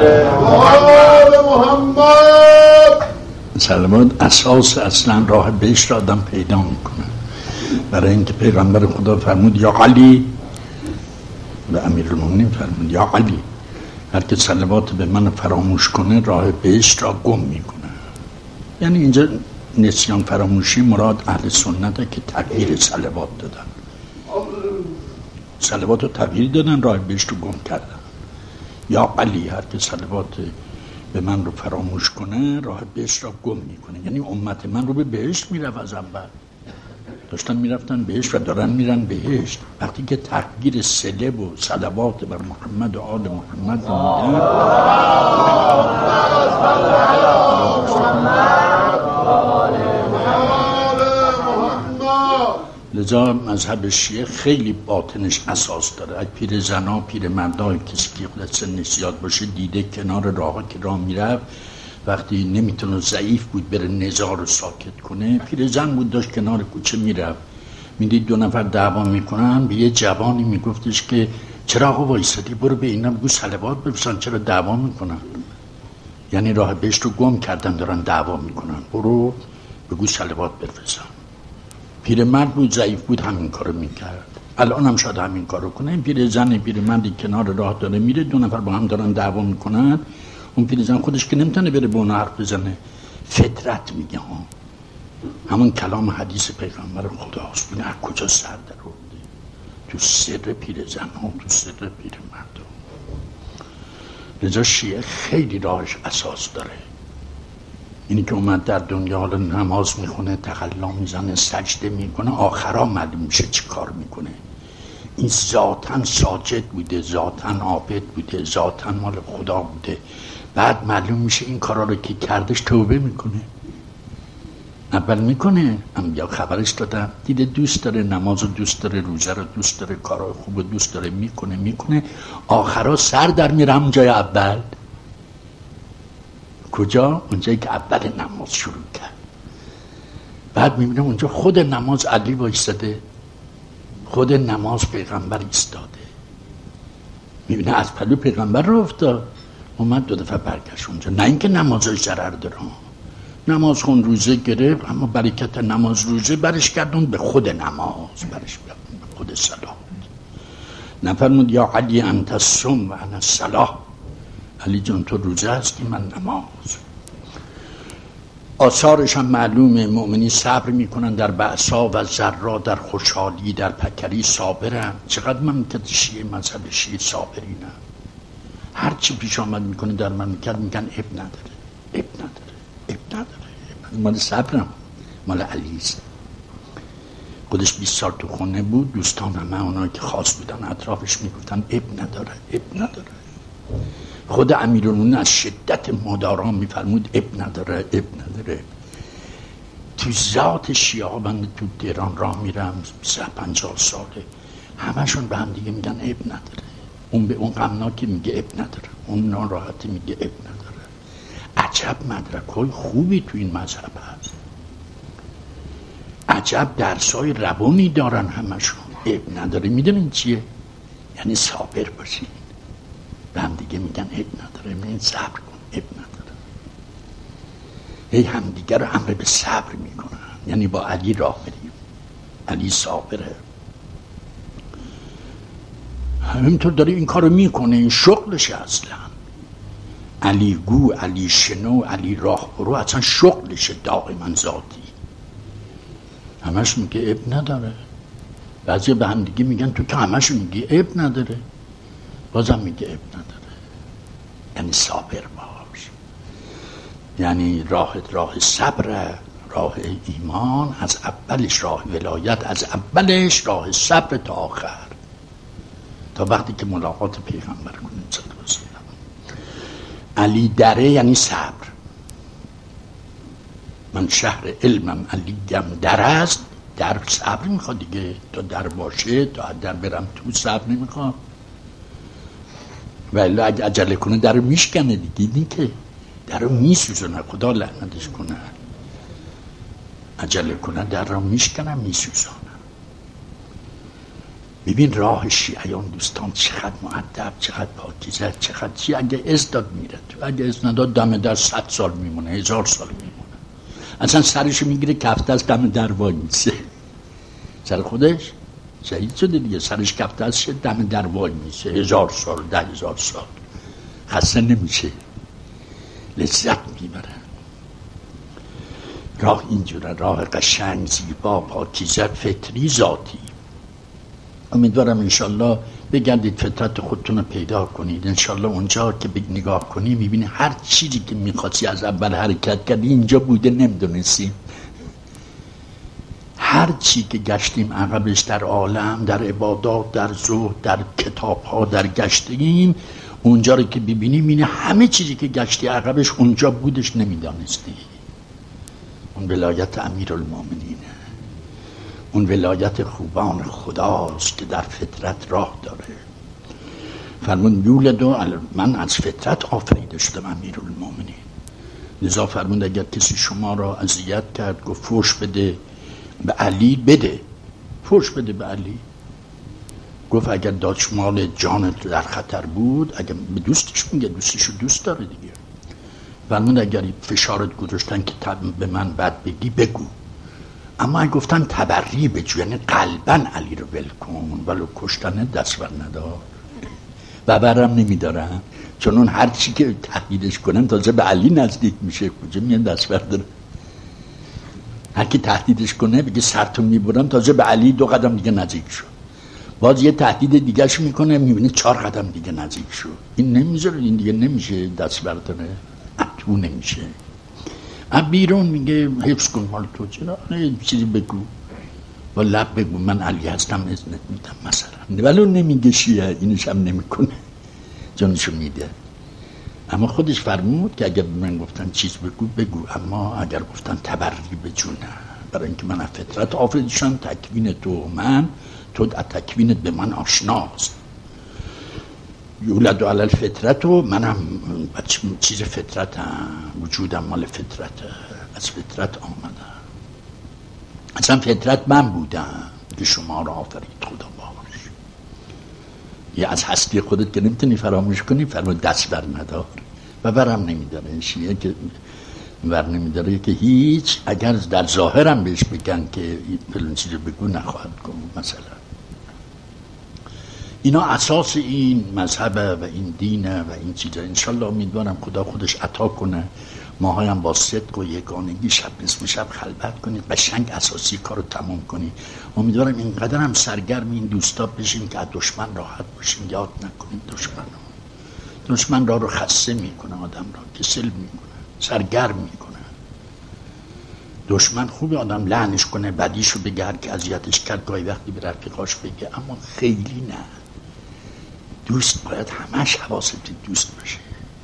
محمد. صلوات اساس اصلا راه بهشت را آدم پیدا میکنه. برای اینکه پیغمبر خدا فرمود یا علی، و امیرالمومنین فرمود یا علی، هر که صلوات به من فراموش کنه راه بهشت را گم میکنه. یعنی اینجا نسیان فراموشی مراد اهل سنته که تغییر صلوات دادن، صلوات رو تغییر دادن، راه بهشت رو گم کردن. یا علی، هر که صلوات به من رو فراموش کنه راه بهشت را گم میکنه. یعنی امت من رو به بهشت میرفت، از اول داشتن میرفتن بهشت و دارن میرن بهشت. وقتی که تغییر صله و صلوات بر محمد و آل محمد میدن، لذا مذهب شیعه خیلی باطنش اساس داره. اگه پیر زنا، پیر مردا، کسی که خودت سنش زیاد باشه دیده کنار راه که راه میرفت، وقتی نمیتونه، ضعیف بود بره نزاع رو ساکت کنه، پیر زن بود داشت کنار کوچه میرفت، میدید دو نفر دعوا میکنن، به یه جوانی میگفتش که چرا آقا وایسادی، برو به اینا بگو صلوات بفرستن، چرا دعوا میکنن؟ یعنی راه بهشت رو گم کردن، دارن دعوا میکنن، برو بگو صلوات بفرستن. پیرمرد بود، ضعیف بود، همین کارو میکرد. الان هم شاید همین کارو کنه. این پیرزن، پیرمردی کنار راه داره میره، دو نفر با هم دارن دعوا میکنن، اون پیرزن خودش که نمیتونه بره به اون حرف بزنه، فطرت میگه ها، همون کلام حدیث پیغمبر خداست. این از کجا سر در آورده؟ تو سر پیرزن ها، تو سر پیرمرد ها. لذا شیعه خیلی راهش اساس داره. اینی که اومد در دنیا حالا نماز میخونه، تقلا میزنه، سجده میکنه، آخرا معلوم میشه چی کار میکنه. این ذاتن ساجد بوده، ذاتن عابد بوده، ذاتن مال خدا بوده. بعد معلوم میشه این کارا رو که کردش توبه میکنه. اول میکنه، انبیا خبرش دادن، دیده دوست داره، نماز رو دوست داره، روزه رو دوست داره، کارهای خوب رو دوست داره، میکنه، آخرا سر در میره همون جای اول. کجا؟ اونجایی که اول نماز شروع کرد. بعد میبینه اونجا خود نماز علی وایساده، خود نماز پیغمبر ایستاده، میبینه از پلو پیغمبر رو افتاد، اومد دو دفعه برگشت اونجا. نه اینکه نمازش ضرر داره، نماز خون، روزه گرفت، اما برکت نماز روزه برش کردون به خود نماز، برش کردون به خود صلات. نفرمود یا علی انت الصوم و انا الصلاة، علی جان تو روزه هستی، من نماز. آثارش هم معلومه، مؤمنین صبر میکنن در بعثا و ضرا، در خوشحالی، در پکری صابرن. چقدر مملکت شیعه، مذهب شیعه صابرینه. هر چی پیش آمد میکنه در مملکت میگن اب نداره، اب نداره، اب نداره. مال صبرم، مال علیست. خودش 20 سال تو خونه بود، دوستان همه اونایی که خاص بودن اطرافش میگفتن اب نداره، اب نداره. خود امیرالمومنین از شدت مدارا میفرمود اب نداره، اب نداره. تو ذات شیعه، من تو تهران راه میرم 50 ساله، همشون به هم دیگه میگن اب نداره. اون به اون غمناکی میگه اب نداره، اون ناراحتی میگه اب نداره. عجب مدرک‌های خوبی تو این مذهب هست، عجب درسای روانی دارن همشون. اب نداره میدونین چیه؟ یعنی صابر باشین. به هم دیگه میگن اب نداره، میگن صبر کن، اب نداره. هی هم دیگه رو امر به صبر میکنن. یعنی با علی راه بریم، علی صابره، همینطور داره این کارو میکنه، این شغلشه اصلا. علی گو، علی شنو، علی راه برو، اصلا شغلشه دائما ذاتی. همش میگه اب نداره. بعضی به هم دیگه میگن تو که همش میگی اب نداره، بازم میگه اب نداره. یعنی صابر باش. یعنی راه صبر، راه ایمان، از اولش راه ولایت، از اولش راه صبر تا آخر، تا وقتی که ملاقات پیغمبر کنیم صلی الله علیه و سلم. علی دره یعنی صبر. من شهر علمم، علیم در است، در صبر میخواد دیگه. تا در باشه، تا در برم تو صبر نمیخواد. ولی اگه عجله کنه در رو میشکنه دیگه، این که در رو میسوزنه، خدا لعنتش کنه. عجله کنه در رو میشکنه، میسوزنه. ببین راه شیعیان دوستان چقدر مؤدب، چقدر پاکیزه، چقدر چی. اگه ازداد میره تو، اگه از نداد دم در 100 سال میمونه، 1000 سال میمونه. اصلا سرشو میگیره کفته از دم در وای میسه، سر خودش شهید شده دیگه، سرش کفته از دم در وای میسه 1000 سال، 10,000 سال خسته نمیشه، لذت میبره. راه اینجوره، راه قشنگ، زیبا، پاکیزه، فطری، ذاتی. امیدوارم انشالله بگردید فطرت خودتون رو پیدا کنید. انشالله اونجا که نگاه کنی میبینی هر چیزی که میخواستی از اول حرکت کردی اینجا بوده، نمیدونستیم. هر چی که گشتیم عقبش در عالم، در عبادات، در زهد، در کتاب‌ها، در گشتیم، اونجا رو که ببینیم اینه همه چیزی که گشتی عقبش اونجا بودش، نمیدانستی. اون ولایت امیرالمومنینه، اون ولایت خوبان خداست که در فطرت راه داره. فرمود یولدو، من از فطرت آفریده شدم امیرالمومنین. لذا فرمود اگر کسی شما را اذیت کرد، گفت فوش بده به علی، بده فوش بده به علی. گفت اگر داشمال جانت در خطر بود، اگر به دوستش میگه، دوستشو دوست داره دیگه. فرمود اگر فشارت گذاشتن که به من بد بگی، بگو، اما اگه گفتن تبری بجو، یعنی قلباً علی رو ول کن، ولو کشتن دست بر ندار. و برم نمیدارم، چون اون هر چی که تهدیدش کنن تازه به علی نزدیک میشه، کجا میان دست برداره. هر کی تهدیدش کنه بگه سرتون میبرم، تازه به علی 2 قدم دیگه نزدیک شد. باز یه تهدید دیگهش میکنه، میبینه 4 قدم دیگه نزدیک شد. این نمیذاره، این دیگه نمیشه دست برداره، تو نمیشه. بیرون میگه حفظ کن مال تو، چرا چیزی بگو، با لب بگو من علی هستم اذنت میدم مثلا. ولو نمیگه شیعه، اینش هم نمیکنه، جانشو میده. اما خودش فرمود که اگر من گفتن چیز بگو بگو، اما اگر گفتن تبری بجو نه، برای اینکه من از فطرت آفریده شدم، تکوین تو من، تو تکوینت به من آشناست. یولد علی الفطرت، و منم چیز فطرتم، وجودم مال فطرته، از فطرت آمدم. اصلا فطرت من بودم که شما را آفرید خدا باش. یه از هستی خودت که نمیتونی فراموش کنی، فرمود دست بر ندار. و برم نمیداره. شیعه که بر نمیداره که هیچ، اگر در ظاهرم بهش بگن که فلان چیز بگو، نخواهد کن مثلا. اینا اساس این مذهب و این دینه و این چیزا. انشالله امیدوارم خدا خودش عطا کنه ماهایم با صدق و یگانگی شب نصف شب خلوت کنید، قشنگ اساسی کارو تمام کنید. امیدوارم اینقدر هم سرگرم این دوستا بشیم که از دشمن راحت باشیم. یاد نکنید دشمن را خسته میکنه، آدم را کسل میکنه، سرگرم میکنه. دشمن خوبه آدم لعنش کنه، بدیشو بگه، هر که اذیتش کرد گاهی وقتی به رفیقاش بگه، اما خیلی نه. دوست باید همش حواست دوست باشه،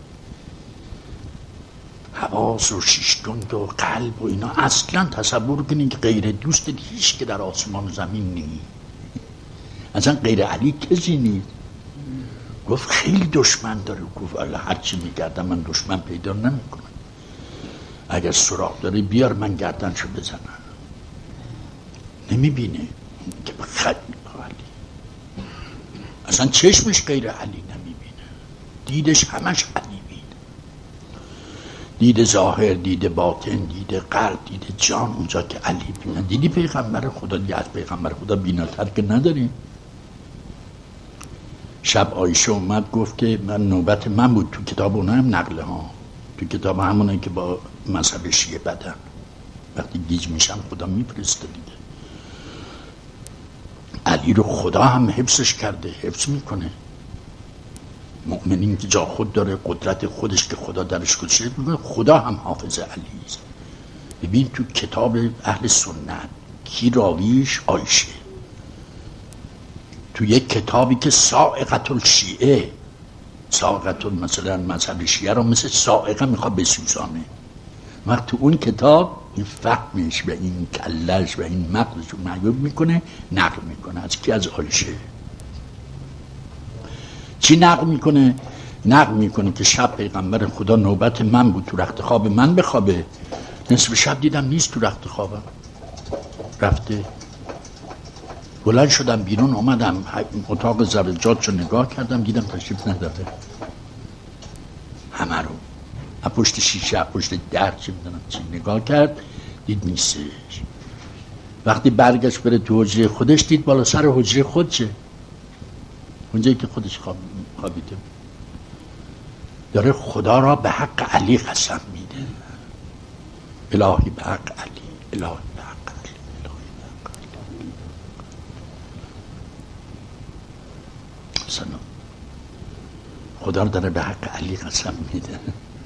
حواس و شیشتند و قلب و اینا. اصلا تصور کنید که غیر دوست هیچ که در آسمان و زمین نیست. اصلا غیر علی کسی نیست. گفت خیلی دشمن داره. گفت الله هرچی میگردم من دشمن پیدا نمیکنم. اگر سراغ داره بیار من گردنشو بزنم. نمیبینه که خد علی، اصلا چشمش غیر علی نمیبینه، دیدش همش علی بینه. دید ظاهر، دید باطن، دید قلب، دید جان، اونجا که علی بینه. دیدی پیغمبر خدا، دیگه از پیغمبر خدا بیناتر که نداریم. شب عایشه اومد گفت که من نوبت من بود. تو کتاب اونها هم نقله ها، تو کتاب همونه که با مذهب شیعه بدن، وقتی گیج میشم خدا میفرسته دیگه. علی رو خدا هم حفظش کرده، حفظ میکنه. مؤمنین که جا خود داره، قدرت خودش که خدا درش گذاشته، خدا هم حافظ علی است. ببین تو کتاب اهل سنت کی راویش؟ عایشه. تو یک کتابی که صاعقه الشیعه، صاعقه مثلا مذهب شیعه رو مثل صاعقه میخواد بسوزانه، وقت تو اون کتاب این فهمش و این کلش و این مغزش رو معیوب میکنه، نقل میکنه. از کی؟ از عایشه. چی نقل میکنه؟ نقل میکنه که شب پیغمبر خدا نوبت من بود تو رخت خواب من بخوابه، نصف شب دیدم نیست تو رخت خوابم، رفته. بلند شدم بیرون، اومدم اتاق زبرجات رو نگاه کردم، دیدم تشریف نداره. همه رو از پشت شیشه، از پشت در، چه میدونم چی نگاه کرد، دید نیستش. وقتی برگشت بره تو حجره خودش، دید بالا سر حجره خودشه، اونجایی که خودش خوابیده، داره خدا را به حق علی قسم میده. الهی به حق علی، الهی به حق علی، الهی به حق علی. سلام. خدا رو داره به حق علی قسم میده.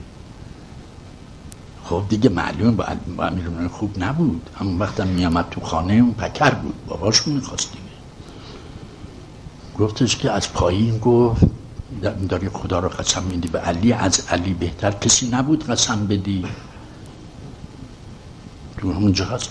خب دیگه معلومه با امیرالمومنین خوب نبود. همون وقتم میامد تو خانه، اون پکر بود، باباش میخواست دیگه. گفتش که از پایین گفت داری خدا رو قسم میدی به علی، از علی بهتر کسی نبود قسم بدی. تو همونجا هست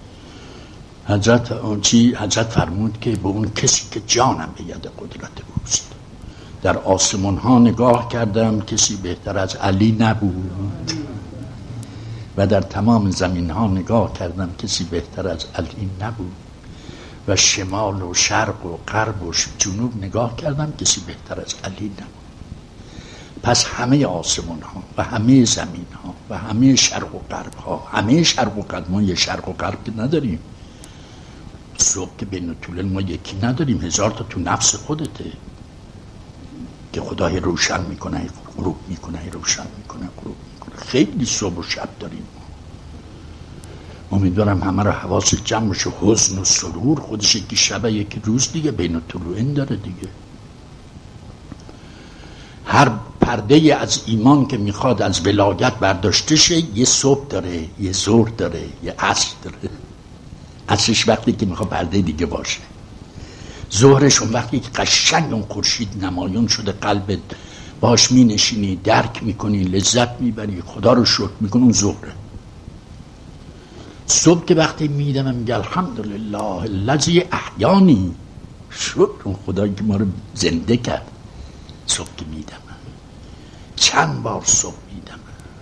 دیگه. حضرت فرمود که به اون کسی که جانم به ید قدرت اوست، در آسمان ها نگاه کردم کسی بهتر از علی نبود و در تمام زمین ها نگاه کردم کسی بهتر از علی نبود و شمال و شرق و غرب و جنوب نگاه کردم کسی بهتر از علی نبود. پس همه آسمان ها و همه زمین ها و همه شرق و غرب ها، همه شرق و غرب، ما یه شرق و غرب که نداریم. صبح که بین طول ما یکی نداریم، 1000 تا تو نفس خودته که خدای روشن میکنه، غروب میکنه، روشن میکنه، غروب میکنه. خیلی صبح و شب داریم. امیدوارم همه رو حواس جمع بشه. حزن و سرور خودش یکی شب یکی روز دیگه، بین طلوعین داره دیگه. هر پرده از ایمان که میخواد از ولایت برداشته شه، یه صبح داره، یه ظهر داره، یه عصر داره. عصرش وقتی که میخواد پرده دیگه باشه، ظهرش اون وقتی که قشنگ اون خورشید نمایان شده، قلبت باش مینشینی، درک میکنی، لذت میبری، خدا رو شکر میکنی، اون ظهره. صبح که وقتی میدم میگه الحمدلله الذی احیانی، شکر اون خدایی که ما رو زنده کرد. صبح که میدم چند بار صبح میدم،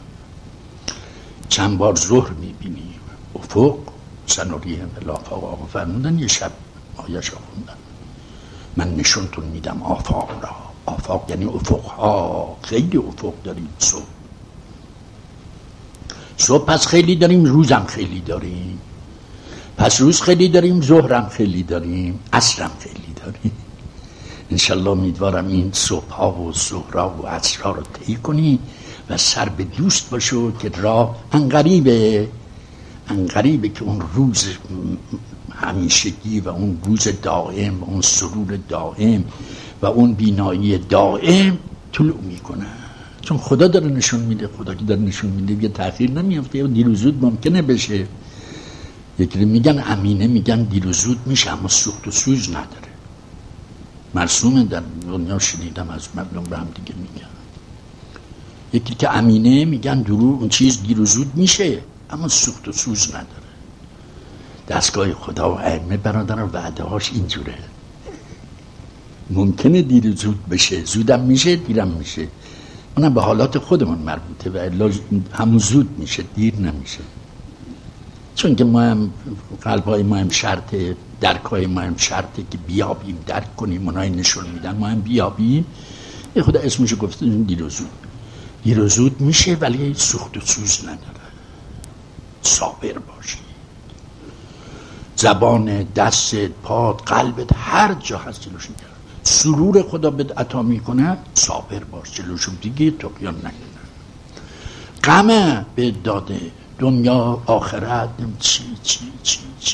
چند بار ظهر میبینیم. افق سنوریهم الافاق، آقا فرمودن یه شب آیش خوندن، من نشونتون میدم آفاق را. آفاق یعنی افق ها، خیلی افق داریم. صبح پس خیلی داریم، روزم خیلی داریم. پس روز خیلی داریم، ظهرم خیلی داریم، عصرم خیلی داریم. انشالله امیدوارم این صبح ها و ظهرها و عصرها رو طی کنی و سر به دوست باشو که راه انقریبه که اون روز همیشگی و اون روز دائم و اون سرور دائم و اون بینایی دائم طلوع میکنه. چون خدا داره نشون میده، خدا که داره نشون میده یه تأخیر نمیافته، یا دیر و زود ممکنه بشه. یکی میگن امینه، میگن دیر و زود میشه، اما سوخت و سوز نداره. مرسومه در دنیا، شنیدم از مردم به هم دیگه میگن. یکی که امینه میگن اون چیز دیر و زود میشه اما سوخت و سوز نداره. دستگاه خدا و ائمه برادر و وعده هاش اینجوره. ممکنه دیر و زود بشه، زودم میشه، دیرم میشه. اونم به حالات خودمون مربوطه و الا همون زود میشه، دیر نمیشه. چون که ما هم قلبای ما هم شرطه، درکای ما هم شرطه که بیابیم، درک کنیم. اونای نشون میدن ما هم بیابیم. یه خدا اسمشو گفته دیر و زود. دیر و زود میشه ولی سوخت و سوز نداره. صابر باشی. زبان، دست، پات، قلبت، هر جا هست جلوش میگرد. سرور خدا بهت عطا میکنه، صابر باش، جلوشو دیگه طغیان نکنه. غم بهت داده، دنیا آخرت، چی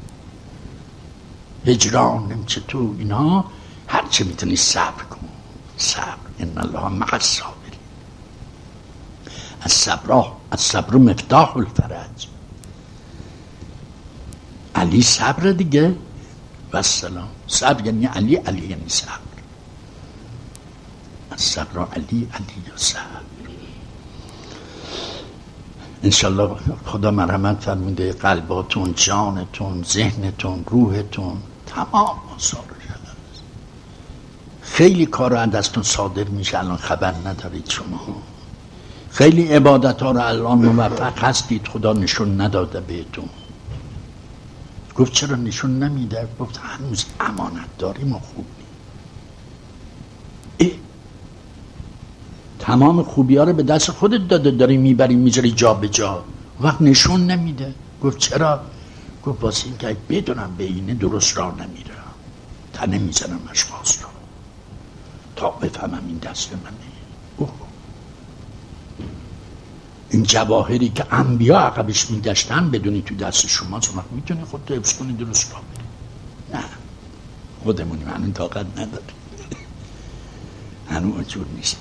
هجران، چه تو اینا، هر چه میتونی صبر کن. صبر، ان الله مع الصابرین. الصبر مفتاح الفرج. علی صبر دیگه. و السلام. صبر یعنی علی، علی یعنی صبر. الصبر علی، علی و صبر. انشالله خدا مرحمت فرموده قلباتون، جانتون، ذهنتون، روحتون تمام آثار هست. خیلی کارا از دستون صادر میشه الان خبر ندارید شما. خیلی عبادت ها رو الان موفق هستید خدا نشون نداده بهتون. گفت چرا نشون نمیده؟ گفت هنوز امانت داریم و خوب نیم. تمام خوبی ها رو به دست خودت داده، داری میبری میذاری جا به جا، وقت نشون نمیده. گفت چرا؟ گفت واسه این که بدونم به اینه درست راه نمیره، تنه میزنم اشخاص رو تا بفهمم این دست منه. این جواهری که انبیا عقبش میگشتن بدونی تو دست شما، شما میتونی خودتو حفظ کنی درست راه بری. نه خودمونیم هنون طاقت نداریم، هنون اونجور نیستیم.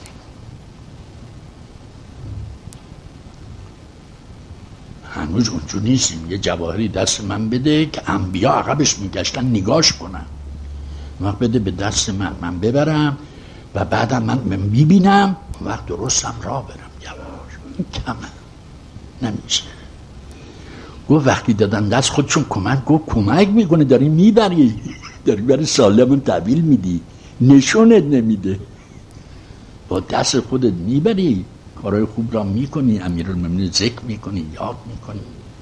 هنوز اونجور نیستیم. یه جواهری دست من بده که انبیا عقبش میگشتن نگاش کنن، وقت بده به دست من ببرم و بعدم من میبینم وقت درستم راه برم. این کمه نمیشه. گفت وقتی دادن دست خودشون کمک، گفت کمک میکنه، داری میبری، داری برای سالمون تحویل میدی، نشونت نمیده. با دست خودت میبری، کارهای خوب را میکنی، امیرالمومنین ذکر میکنی، یاد میکنی.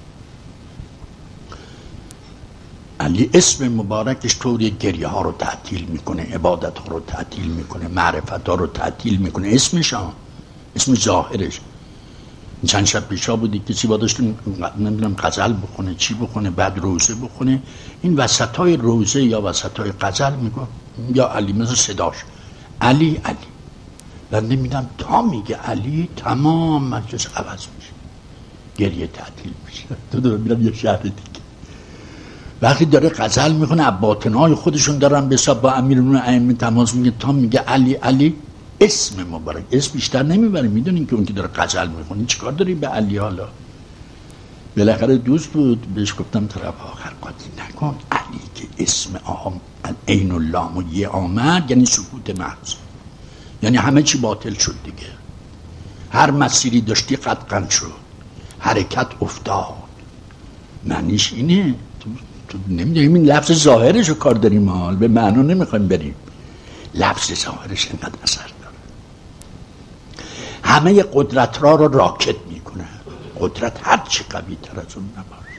علی اسم مبارکش طوری گریه ها رو تعطیل میکنه، عبادت ها رو تعطیل میکنه، معرفت ها رو تعطیل میکنه. اسمش اسم ظاهرش. چند شب پیشا بودی کسی با داشت نمیدونم غزل بخونه چی بخونه، بعد روزه بخونه، این وسطای روزه یا وسطای غزل میگه یا علی، مثل صداش علی علی، بنده میدم تا میگه علی تمام مجلس عوض میشه، گریه تعطیل میشه. تو دارم میرم یه شهر دیگه، وقتی داره غزل میخونه باطنهای خودشون دارن به حساب با امیرالمومنین ائمه تماس میگه تا میگه علی علی، اسم مبارک، اسم بیشتر نمیبره. میدونین که اون که داره غزل میخونه چیکار داری به علی؟ حالا بالاخره دوست بود، بهش گفتم طرف آخر قاطی نکن، علی که اسم عین و لام و یه آمد یعنی سکوت محض، یعنی همه چی باطل شد دیگه. هر مسیری داشتی قطعا شد، حرکت افتاد. معنیش اینه. تو نمیدونیم این لفظ ظاهرش رو کار داریم، حال به معنا نمیخوایم بریم. لفظ ظاهرش اینقدر اثر داره، همه قدرت را راکت میکنه. قدرت هر چی قوی تر از اون نباشه.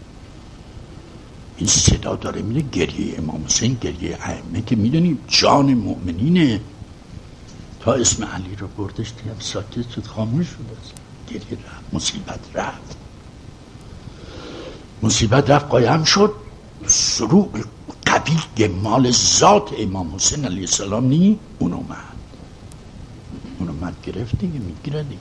این صدا داره میره گریه امام حسین، گریه ائمه که میدونی جان مؤمنینه. تا اسم علی رو بردش دیگه ساکت شد، خاموش شد، گریه رفت، مصیبت رفت قایم شد. سروع قوی مال ذات امام حسین علیه السلام نی، اون اومد گرفت دیگه، میگیره دیگه.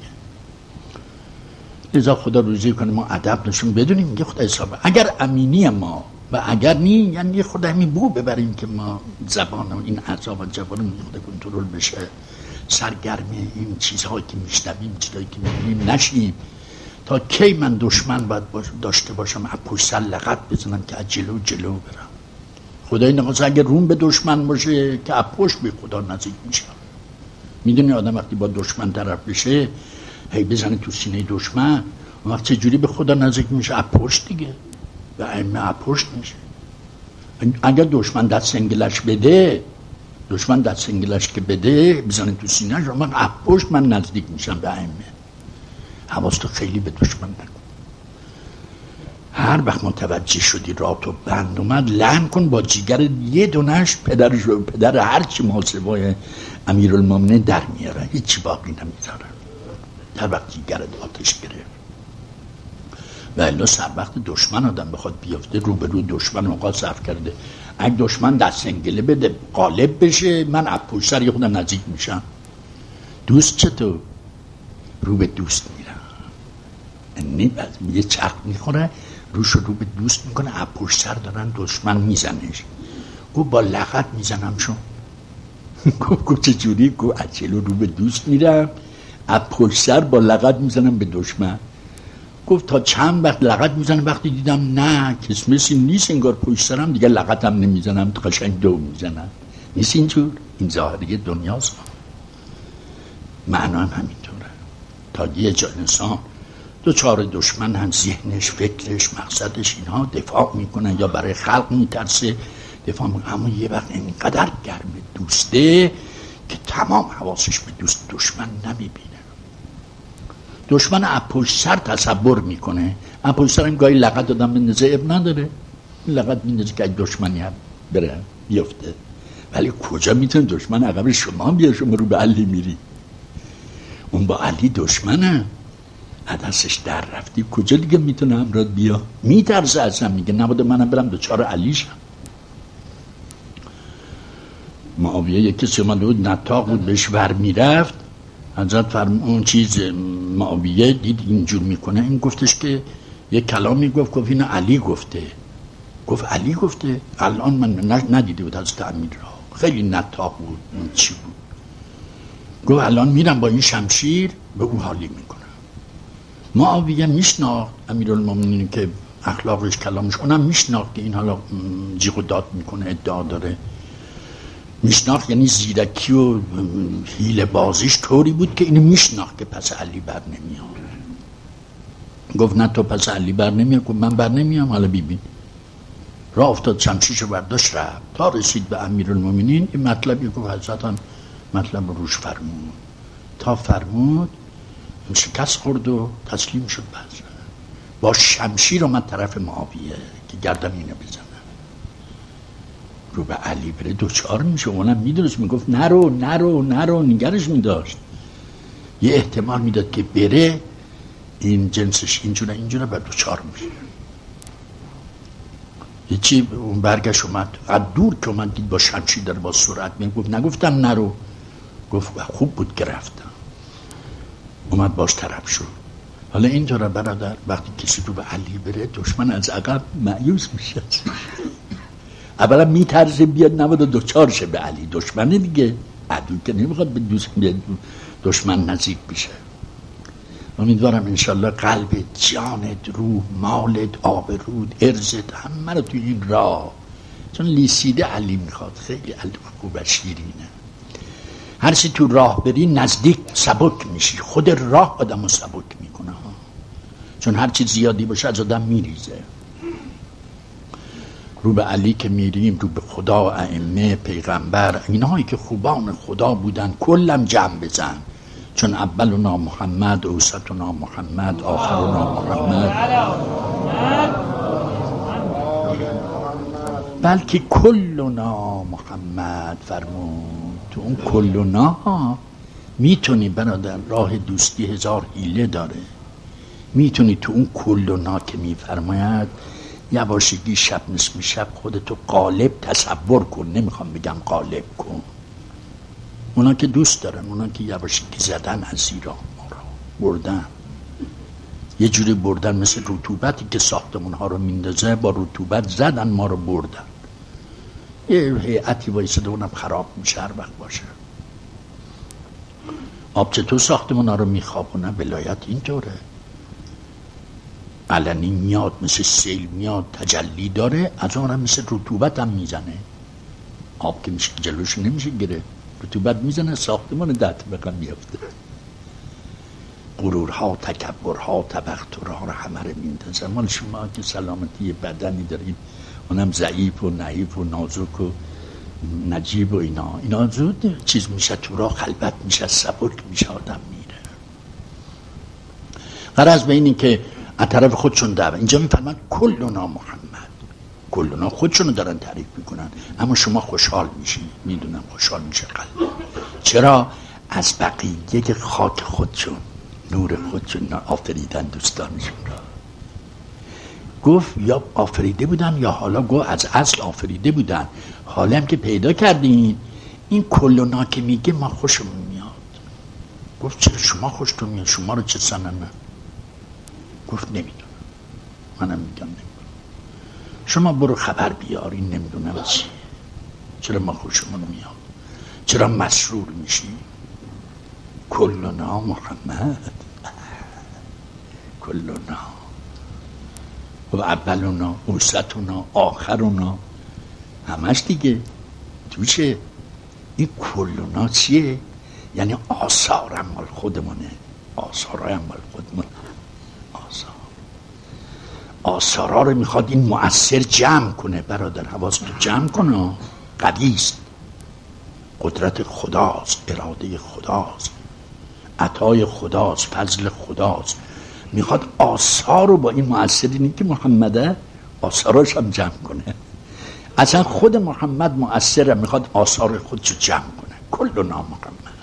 لذا خدا روزی کنه ما ادب نشون بدونیم میگه خدا حسابه. اگر امینی ما و اگر نی، یعنی خدا همین بو ببریم که ما زبان و این اعصاب و جوانمون خدا کنترل بشه، سرگرم این چیزهایی که میشنویم، چیزهایی که میبینیم نشیم. تا کی من دشمن باید داشته باشم از پشت سر لغت بزنم که از جلو برم؟ خدای نخواست اگر روم به دشمن باشه که از پشت به خدا نزدیک میشه. میدونی آدم وقتی با دشمن طرف بشه هی بزنه تو سینه دشمن، وقت چجوری به خدا نزدیک میشه؟ از پشت دیگه، به ائمه از پشت میشه. اگر دشمن دست سنگلش بده، دشمن دست سنگلش که بده بزنه تو سینه شما، از پشت من نزدیک میشم به ائمه. حواستو خیلی به دشمن نکن. هر وقت متوجه شدی راه تو بند اومد، لعن کن با جیگر یه دونش پدر هر چی محاسبای امیرالمومنین در میاره، هیچی باقی نمیذاره. در وقت جیگرت آتش گرفت و الا سر وقت دشمن آدم بخواد بیافته رو به رو دشمن اوقات صرف کرده. اگه دشمن دست سنگله بده غالب بشه، من از پشت سر یه خودم نزدیک میشم. دوست چطور؟ رو به دوست میرم، یه چرخ میخوره روش رو به دوست میکنه، از پشت سر دارن دشمن میزنش. گو با لغت میزنم شو. گو چجوری؟ گو از جلو رو به دوست میرم، از پشت سر با لغت میزنم به دشمن. گفت تا چند وقت لغت میزنم، وقتی دیدم نه کسمسی نیست انگار پشت سرم، دیگه لغت هم نمیزنم، قشنگ دو میزنم. نیست اینجور؟ این ظاهری دنیاست، معنا هم همینطوره. تا یه جا انسان دوچار دشمن هم، ذهنش، فکرش، مقصدش اینها دفاع میکنن یا برای خلق میترسه دفاع میکنه، اما یه وقت اینقدر گرم دوسته که تمام حواسش به دوست دشمن نمیبینه. دشمن از پشت سر تصور میکنه، از پشت سر این گاهی لغت دادم به نزه اب نداره، لقد میندازی که دشمنی هم بره بیفته، ولی کجا میتونه دشمن عقب شما بیاد؟ شما رو به علی میری، اون با علی دشمنه، دستش در رفتی کجا دیگه میتونه همراه بیا؟ میترسه اصلا، میگه نباده منم برم دوچار علیشم. معاویه یکی سیماله بود، نطاق بود، بهش ور میرفت، حضرت اون چیز معاویه دید اینجور میکنه، این گفتش که یه کلامی گفت اینو علی گفته. گفت علی گفته؟ الان من ندیده بود حضرت امیر را، خیلی نطاق بود. این چی بود؟ گفت الان میرم با این شمشیر به او حالی میکنم. معاویه میشناخت امیرالمومنین که اخلاقش کلامش، اونم میشناخت که این حالا جیغ و داد میکنه، ادعا داره، میشناخت، یعنی زیرکی و حیله بازیش طوری بود که اینو میشناخت که پس علی بر نمیاد. گفت نه تو پس علی بر نمیاد. گفت من بر نمیام، حالا ببین. راه افتاد، شمشیرشو برداشت رفت تا رسید به امیرالمومنین. این مطلبی گفت حضرت هم مطلب روش فرمود، تا فرمود شکست خورد و تسلیم شد. با شمشیر اومد طرف معاویه که گردن اینو بزنه، رو به علی بره دوچار میشه. اونم میدونست، میگفت نرو نرو نرو، نگرش میداشت، یه احتمال میداد که بره این جنسش اینجوره بر دوچار میشه. یه چی اون برگشت اومد، از دور که اومد دید با شمشیر داره با سرعت میاد، گفت نگفتم نرو؟ گفت خوب بود که رفتم. اومد باش طرف شد. حالا اینطوره برادر، وقتی کسی رو به علی بره دشمن از عقب مایوس میشه، اولا میترسه بیاد نباید دوچار شه به علی، دشمنه دیگه، عدو که نمیخواد به دشمن نزدیک بشه. امیدوارم انشالله قلب، جانت، روح، مالت، آبرود، ارزت، همه رو توی این راه، چون لیسیده علی میخواد، خیلی علی خوب و شیرینه. هر چی تو راه بری نزدیک سبک میشی، خود راه آدمو سبک میکنه ها. چون هر چی زیادی باشه از آدم میریزه. رو به علی که میریم، رو به خدا، ائمه، پیغمبر، اینهایی که خوبان خدا بودن کلم جمع بزن، چون اولنا محمد، اوسطنا محمد، آخرنا محمد، بلکه کلنا محمد فرمود. تو اون کلنا میتونی برادر، راه دوستی هزار حیله داره، میتونی تو اون کلنا که میفرماید یواشگی شب نصف شب خودتو قالب تصور کن، نمیخوام بگم قالب کن. اونا که دوست دارن، اونا که یواشگی زدن از ایران ما را بردن، یه جوری بردن مثل رطوبتی که ساختمون ها رو میندازه، با رطوبت زدن ما رو بردن. یه هیئتی وایساده اونم خراب میشه هر وقت باشه. آب چطور ساختمون ها رو میخوابونه؟ ولایت اینطوره، علنی میاد، مثل سیل میاد، تجلی داره، از اونم مثل رطوبت هم میزنه. آب که میشه جلوش نمیشه گره، رطوبت میزنه ساختمان دهت بقم میفته. غرورها، تکبرها، تبخترها رو همه رو میندازه. مال شما که سلامتی بدنی دارید، اونم ضعیف و نحیف و نازک و نجیب و اینا زود چیز میشه، تو راه خلبت میشه، سبک میشه، آدم میره. غرض به اینی که از طرف خودشون دعوه، اینجا میفرماد کلنا محمد، کلنا خودشونو دارن تعریف میکنن، اما شما خوشحال میشی، میدونم خوشحال میشه قلب. چرا؟ از بقیه خاک خودشون، نور خودشون آفریدن دوستانشون را. گفت یا آفریده بودن یا حالا گفت از اصل آفریده بودن، حالا هم که پیدا کردین این کلنا که میگه ما خوشمون میاد. گفت چرا شما خوشتون میاد؟ شما رو چه سنمه؟ گفت نمیدونم، منم میگم نمیدونم، شما برو خبر بیار، این نمیدونم چیه، چرا ما خوشمون میاد، چرا مسرور میشی؟ کلنا محمد، کلنا و اولنا، اوسطنا، آخرنا، همش دیگه توشه. این کلنا چیه؟ یعنی آثارم مال خودمونه، آثارم مال خودمونه، آثارا رو میخواد این مؤثر جمع کنه. برادر حواستو جمع کنه، قدیست، قدرت خداست، اراده خداست، عطای خداست، فضل خداست. میخواد آثار رو با این مؤثرینی که محمده آثاراش هم جمع کنه. اصلا خود محمد مؤثره، میخواد آثار خودشو جمع کنه. کلنا محمد،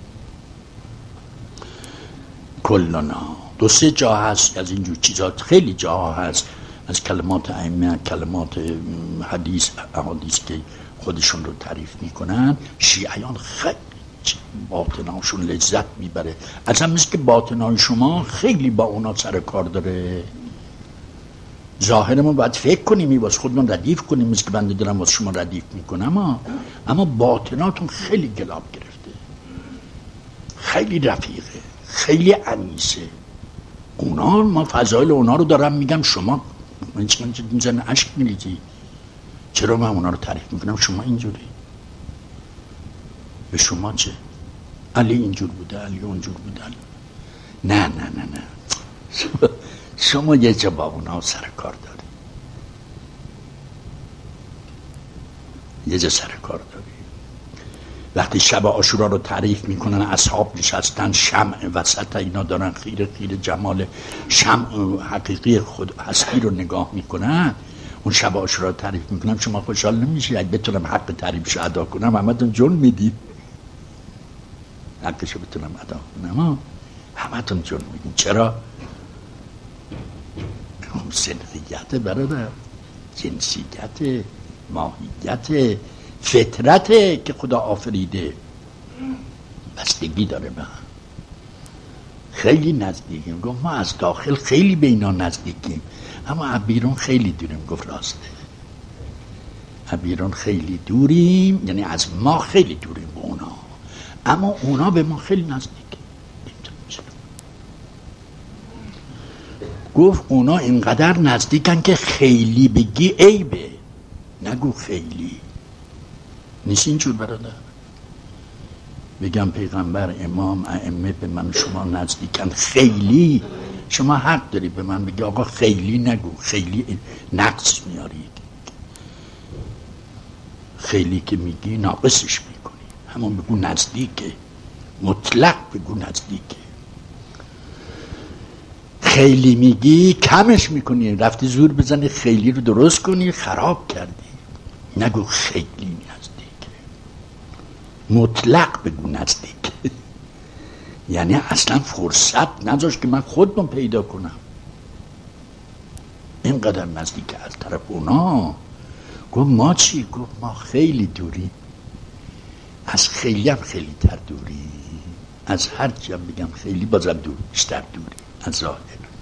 کلنا. دو سه جا هست از اینجور چیزات، خیلی جاها هست از کلمات ائمه، کلمات حدیث، احادیث که خودشون رو تعریف میکنن. شیعیان خیلی باطناشون لذت میبره. اصلا مثل که باطنای شما خیلی با اونا سر کار داره. ظاهرمون باید فکر کنیم، واسه خودمون ردیف کنیم، مثل که بنده دارم واسه شما ردیف میکنم، اما باطناتون خیلی گلاب گرفته، خیلی رفیقه، خیلی انیسه. اونا، ما فضایل اونا رو دارم میگم، شما من میزنه عشق میریزی. چرا من اونا رو تعریف میکنم؟ شما اینجوری، به شما چه؟ علی اینجور بوده، علی اونجور بوده. نه نه نه نه، شما یه جا با اونا سر کار داری، یه جا سر کار داری. وقتی شب عاشورا رو تعریف میکنن، اصحاب نشستن، شمع وسط اینا دارن خیره خیره جمال شمع حقیقی خود هستی رو نگاه میکنن، اون شب عاشورا رو تعریف میکنم، شما خوشحال نمیشی؟ اگه بتونم حق تعریفشو ادا کنم همتون جون میدید، حقشو بتونم ادا کنم همتون جون میدید. چرا؟ سنخیت برادر، جنسیت، ماهیت، فطرته که خدا آفریده، بستگی داره به هم. خیلی نزدیکیم. گفت ما از داخل خیلی به اینا نزدیکیم، اما از بیرون خیلی دوریم. گفت راسته، از بیرون خیلی دوریم، یعنی از ما خیلی دوریم به اونا، اما اونا به ما خیلی نزدیکه. گفت اونا اینقدر نزدیکن که خیلی بگی عیبه، نگو خیلی. نیست اینجور برادر؟ بگم پیغمبر، امام، ائمه به من شما نزدیکن خیلی، شما حق داری به من بگی آقا خیلی نگو، خیلی نقص میارید. خیلی که میگی ناقصش میکنی، همون بگو نزدیکه، مطلق بگو نزدیکه. خیلی میگی کمش میکنی، رفتی زور بزنی خیلی رو درست کنی، خراب کردی. نگو خیلی نزدیکه، مطلق بگو نزدیکه. یعنی اصلا فرصت نذاش که من خودم پیدا کنم، اینقدر نزدیکه از طرف اونا. گفت ما چی؟ گفت ما خیلی دوری، از خیلی هم خیلی تر دوری، از هر چی هم بگم خیلی بازم بیشتر دوری از ظاهر.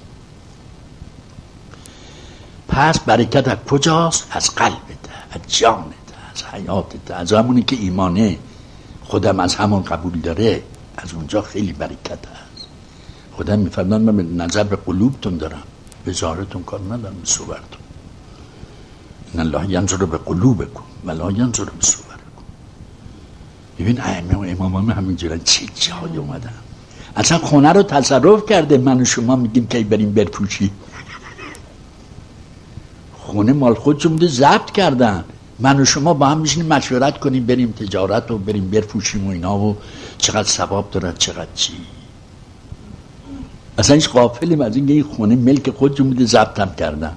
پس برکت از کجاست؟ از قلبت، از جانت، از حیاتت، از همونی که ایمانه خودم از همون قبول داره، از اونجا خیلی برکت هست. خودم میفرمان من نظر به قلوبتون دارم، به ظاهرتون کار ندارم، به صورتون. ان الله ینظر به قلوبکم ولا ینظر به صورکم. ببین ائمه و امامان همینجورن، چه جای اومدن. اصلا خونه رو تصرف کرده. من و شما میگیم که بریم برپوشی، خونه مال خودشون بوده ضبط کردن. من و شما با هم میشینیم مشورت کنیم بریم تجارت و بریم برپوشیم و اینا، و چقدر ثواب داره چقدر چی. اصلا هیچ غافلیم از اینکه این خونه ملک خودشون بوده ضبط هم کردن.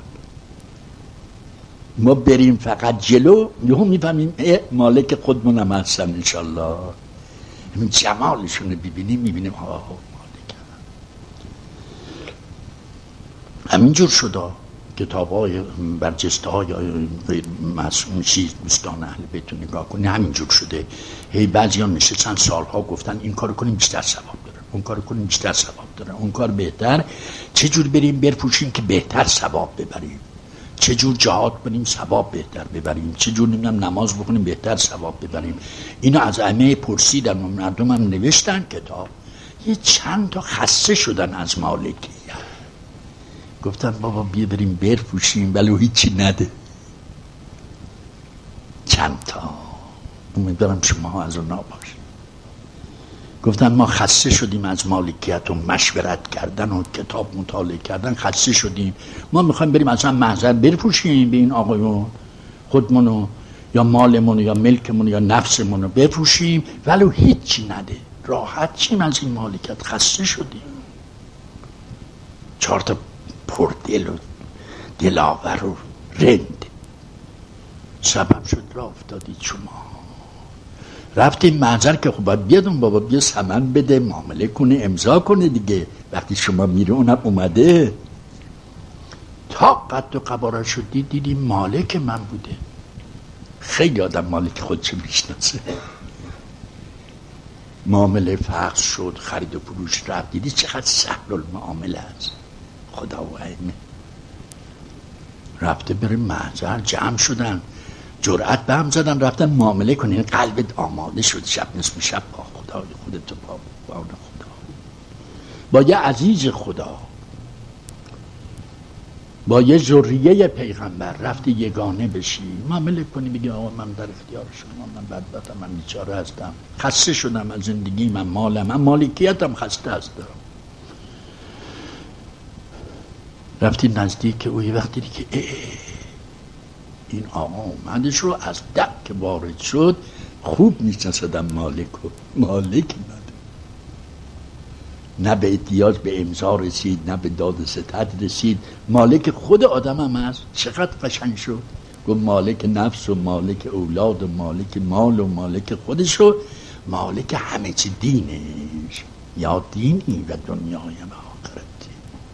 ما بریم فقط جلو یهو میفهمیم مالک خودمون هم هستن انشالله. همین جمالشون رو ببینیم میبینیم مالک همینجور شده. کتاب‌های برجسته های معصوم چیز دوستان اهل بیت نگاه کنی همینجور شده. هی بعضی‌ها نشستن سالها گفتن این کارو کنیم بیشتر ثواب داره، اون کارو کنیم بیشتر ثواب داره، اون کار بهتر، چه جور بریم برپوشیم که بهتر ثواب ببریم، چه جور جهاد کنیم ثواب بهتر ببریم، چه جور نماز بخونیم بهتر ثواب ببریم. اینو از ائمه پرسیدن و مردم هم نوشتن کتاب. یه چند تا خسته شدن از مالکیت، گفتن بابا بیا بریم برپوشیم ولو هیچی نده. چند تا، امیدوارم شما ها از اونا باشید. گفتن ما خسته شدیم از مالکیت و مشورت کردن و کتاب مطالعه کردن، خسته شدیم، ما میخوایم بریم اصلا محضر برپوشیم به این آقایون، خودمونو یا مالمونو یا ملکمونو یا نفسمونو برپوشیم ولو هیچی نده، راحت چیم از این مالکیت، خسته شدیم. 4 تا پردل و دلاور و رند سبب شد راه افتادید شما. رفتیم محضر که خب باید بیاد اون بابا بیا ثمن بده، معامله کنه، امضا کنه دیگه. وقتی شما میره اونم اومده. تا قد و قباره شدید دیدیم مالک من بوده. خیلی آدم مالک خودشو میشناسه. معامله فحص شد، خرید و فروش رفت، دیدی چقدر سهل المعامله است. خدا و عینه رفته بره محضر، جمع شدن، جرأت به هم زدن، رفتن معامله کنین. قلبت آماده شد شب نصف شب با خدا خودت با خدا، با یه عزیز خدا، با یه ذریه پیغمبر رفتی یگانه بشی معامله کنی، بگی آقا من در اختیار شما، من بدبختم، من بیچاره هستم، خسته شدم از زندگی، من مالم، من مالکیتم خسته هستم. رفتی نزدیک او، یه وقتی که این آقا اومدش رو از دک که وارد شد خوب میشناسدم مالک من، نه به احتیاج به امضا رسید، نه به داد و ستد رسید، مالک خود آدم هم هست. چقدر قشنگ شد. گفت مالک نفس و مالک اولاد و مالک مال و مالک خودش و مالک همه چی دینش، یا دینی و دنیای و آخرتی.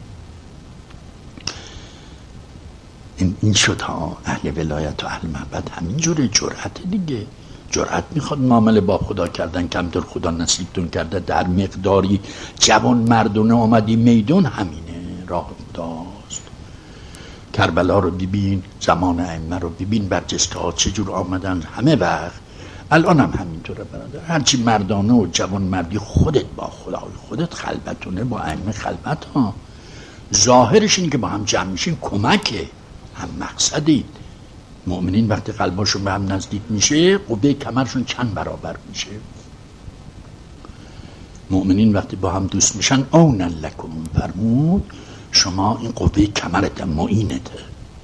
این شد ها. اهل ولایت و اهل محبت همینجوره. جرأت دیگه، جرأت میخواد معامله با خدا کردن. کمتر خدا نصیبتون کرده، در مقداری جوان مردونه آمدی میدون، همینه راه خداست. کربلا رو ببین، زمان ائمه رو ببین، برجسته ها چجور آمدن همه وقت. الان هم همینطوره برادر. هرچی مردانه و جوان مردی خودت با خدای خودت خلوتونه، با ائمه خلوت ها. ظاهرش اینه که با هم جمع میشین، کمکه، هم مقصدید. مؤمنین وقتی قلباشون به هم نزدیک میشه قوه کمرشون چند برابر میشه. مؤمنین وقتی با هم دوست میشن اونا لکم فرمود، شما این قوه کمرت معینته.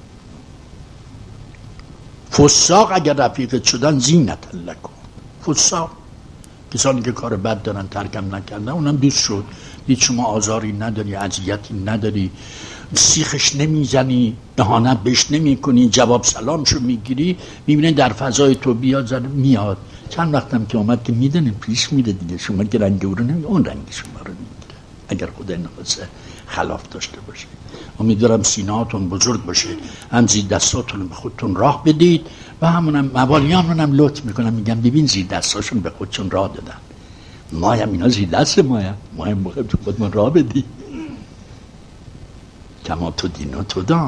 فساق اگر رفیقت شدن زینت لکم. فساق کسانی که کار بد دارن ترکم نکردن، اونم دوست شد. دید شما آزاری نداری، اذیتی نداری، سیخش نمیزنی، اهانت بهش نمی کنی، جواب سلامشو میگیری، میبینه در فضای تو بیاد زن میاد. چند وقتم که اومد که میدونه پیش میره دیگه. شما که رنگ او رو نمیگه، اون رنگ شما رو میگیره اگر خدا نخواسته خلاف داشته باشه. امیدوارم سینه‌هاتون بزرگ باشه، هم زیر دستاتون به خودتون راه بدید و همونم موالیان هم لطف میکنم، میگم ببین زیر دستاشون به خودشون راه دادن، ما هم اینا زیر دست ما هم باید تو خودمون راه بدیم. کما تو دین و تو دان.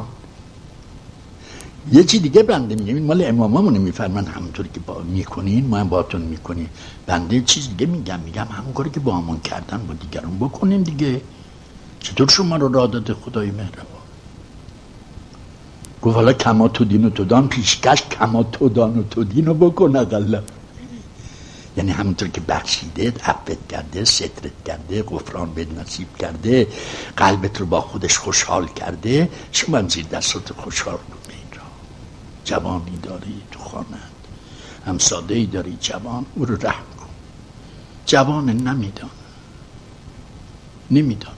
یه چی دیگه بنده میگم، این مال اماممونه، میفرمان همونطوری که با میکنین ما هم باهاتون میکنیم. بنده چیز دیگه میگم همون کاری که با همون کردن با دیگران بکنیم دیگه. چطور شما رو راه داده خدای مهربان؟ گفت حالا کما تو دین و تو دان، پیشکش کما تو دان و تو دین رو بکن اقلا. یعنی همونطور که بخشیده، عفوت کرده، سترت کرده، غفران بهت نصیب کرده، قلبت رو با خودش خوشحال کرده، شما هم زیر دستات خوشحال کنه. این را جوانی داری تو خانت، همساده‌ای داری جوان، او رو رحم کن. جوان نمیدانه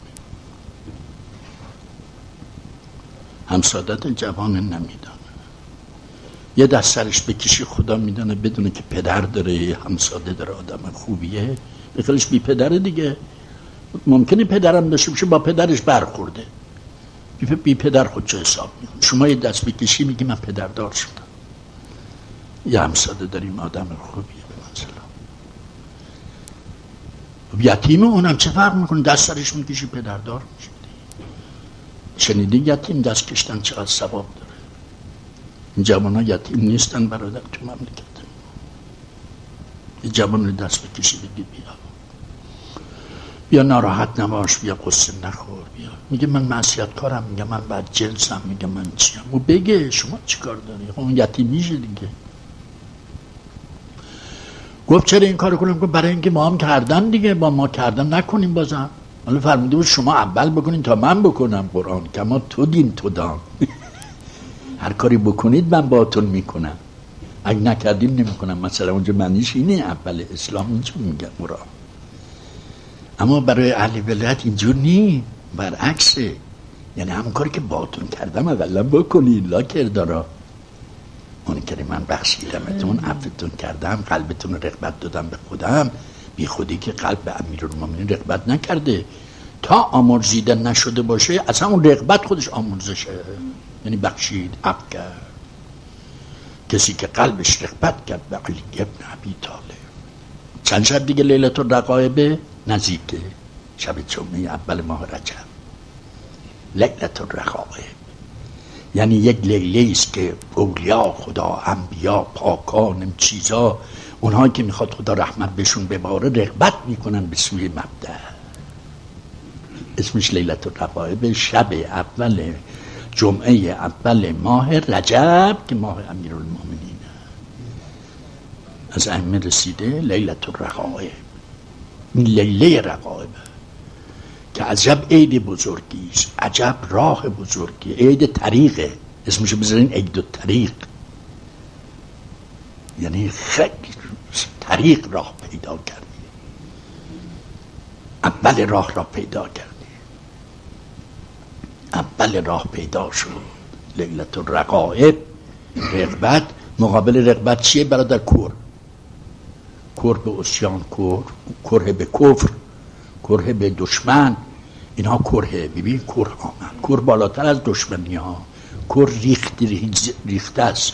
همسادت جوان نمیدانه. یه دست سرش بکشی خدا میدانه، بدونه که پدر داره، همساده داره، آدم خوبیه، بخیرش بی پدره دیگه. ممکنه پدرم داشته باشه با پدرش برخورده، بی پدر خودشو حساب میکنه. شما یه دست بکشی میگی من پدردار شدم، یه همساده داریم آدم خوبیه به مثلا. یتیم اونم چه فرق میکنه؟ دست سرش میکشی پدردار میشه. شنیدی یتیم دست کشتن چقدر ثواب داره؟ این جوان ها یتیم نیستن برادر تو مملکت. این جوان رو دست بکشی بگی بیا ناراحت نباش، بیا قصه نخور، بیا. میگه من معصیت کارم، میگه من بد جنسم، میگه من چیم. و بگه شما چی کار داری؟ اون یتیم میشه دیگه. گفت چرا این کار کنم؟ گفت برای اینکه ما هم کردن دیگه، با ما کردن نکنیم بازم. حالا فرموده بود شما اول بکنین تا من بکنم. قرآن کما تو دین تو دان. هر کاری بکنید من باهاتون میکنم، اگه نکردیم نمیکنم. مثلا اونجا معنیش اینه، اول اسلام اینجور میگه قرآن. اما برای اهل ولایت اینجور نی، برعکسه. یعنی همون کاری که باهاتون کردم اولا بکنین لا کردارا. اون که من بخشیدمتون، عفتون کردم، قلبتون رغبت دادم به خودم. بی خودی که قلب به امیرالمومنین رغبت نکرده، تا آمرزیده نشده باشه اصلا اون رغبت خودش آمرزشه، یعنی بخشید عفو کرد. کسی که قلبش رغبت کرد به علی ابن ابی طالب. چند شب دیگه لیلة الرغائب نزدیکه، شب جمعه اول ماه رجب، لیلة الرغائب. یعنی یک لیله است که اولیا خدا، انبیا، پاکان چیزا، اونهایی که میخواد خدا رحمت بهشون بباره رغبت میکنن به سوی مبدأ. اسمش لیلة الرغائب، شب اول جمعه اول ماه رجب که ماه امیرالمومنین از ائمه رسیده. لیلة الرغائب، این لیله رغائب که عجب عید بزرگی است، عجب راه بزرگی، عید طریقه، اسمشو بذارین عید الطریق. یعنی خیلی طریق راه پیدا کردی، اول راه را پیدا کردی، اول راه پیدا شد. لیلة الرغائب، رغبت. مقابل رغبت چیه برادر؟ کور. کور به عصیان، کره به کفر، کره به دشمن، اینها کره. ببین کور آمد، کور بالاتر از دشمنی ها. کور ریخته است،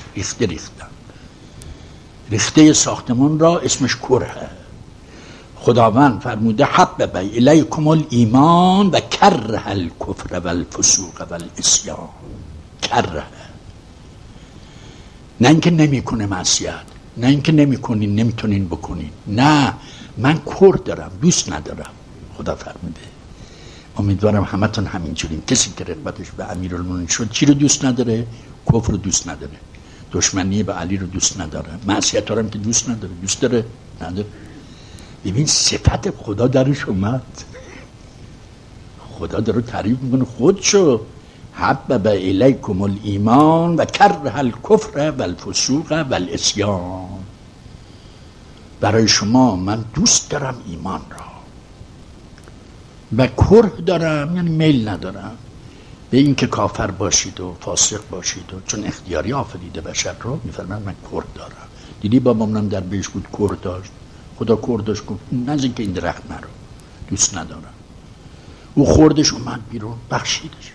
ریخته ساختمان را اسمش کره. خداوند فرموده حبب الیکم الایمان و کره الکفر و الفسوق و العصیان. کره، نه اینکه نمیکنه معصیت، نه اینکه نمیکنین نمیتونین بکنین، نه، من کر دارم، دوست ندارم. خدا فرموده. امیدوارم همتون همینجورین. کسی که رغبتش به امیرالمومنین شد چی رو دوست نداره؟ کفر رو دوست نداره، دشمنی به علی رو دوست نداره، معصیت رو هم که دوست نداره. دوست داره؟ نداره. ببین صفت خدا درش اومد. خدا داره تعریف میکنه خودشو. حبب الیکم الایمان و کره الکفر و الفسوق و العصیان. برای شما من دوست دارم ایمان را و کره دارم، یعنی میل ندارم به این که کافر باشید و فاسق باشید و چون اختیاری آفریده بشر رو. میفرمان من کره دارم. دیدی بابامونم در بهش بود کره داشت. خدا کره داشت گفت نزدیک این درخت نرو، دوست ندارم. او خوردش اومد بیرون، بخشیدش.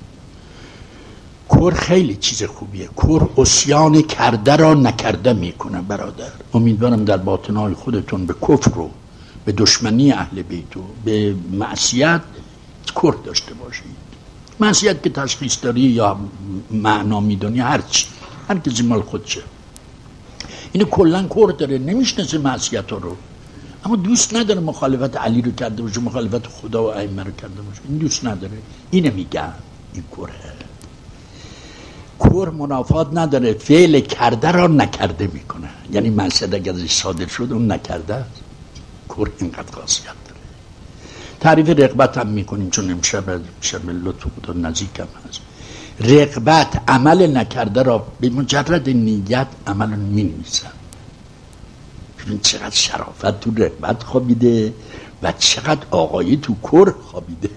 کور خیلی چیز خوبیه. کور عصیان کرده را نکرده میکنه برادر. امیدوارم در باطنهای خودتون به کفر و به دشمنی اهل بیت و به معصیت کور داشته باشید. معصیت که تشخیص داری یا معنا میدونی، هر کسی مال خودشه. اینو کلن کور داره، نمیشناسه معصیت رو، اما دوست نداره مخالفت علی رو کرده باشه، مخالفت خدا و ائمه رو کرده باشه. این دوست نداره. اینو میگم، این کوره. کور منافات نداره، فعل کرده را نکرده میکنه. یعنی معصیت اگر ازش صادر شد اون نکرده است. کور اینقدر خاصیت داره. تعریف رغبت هم میکنیم چون امشب لطف خدا نزدیکم هست. رغبت عمل نکرده را به مجرد نیت عمل مینویسن. ببین چقدر شرافت تو رغبت خوابیده و چقدر آقایی تو کور خوابیده.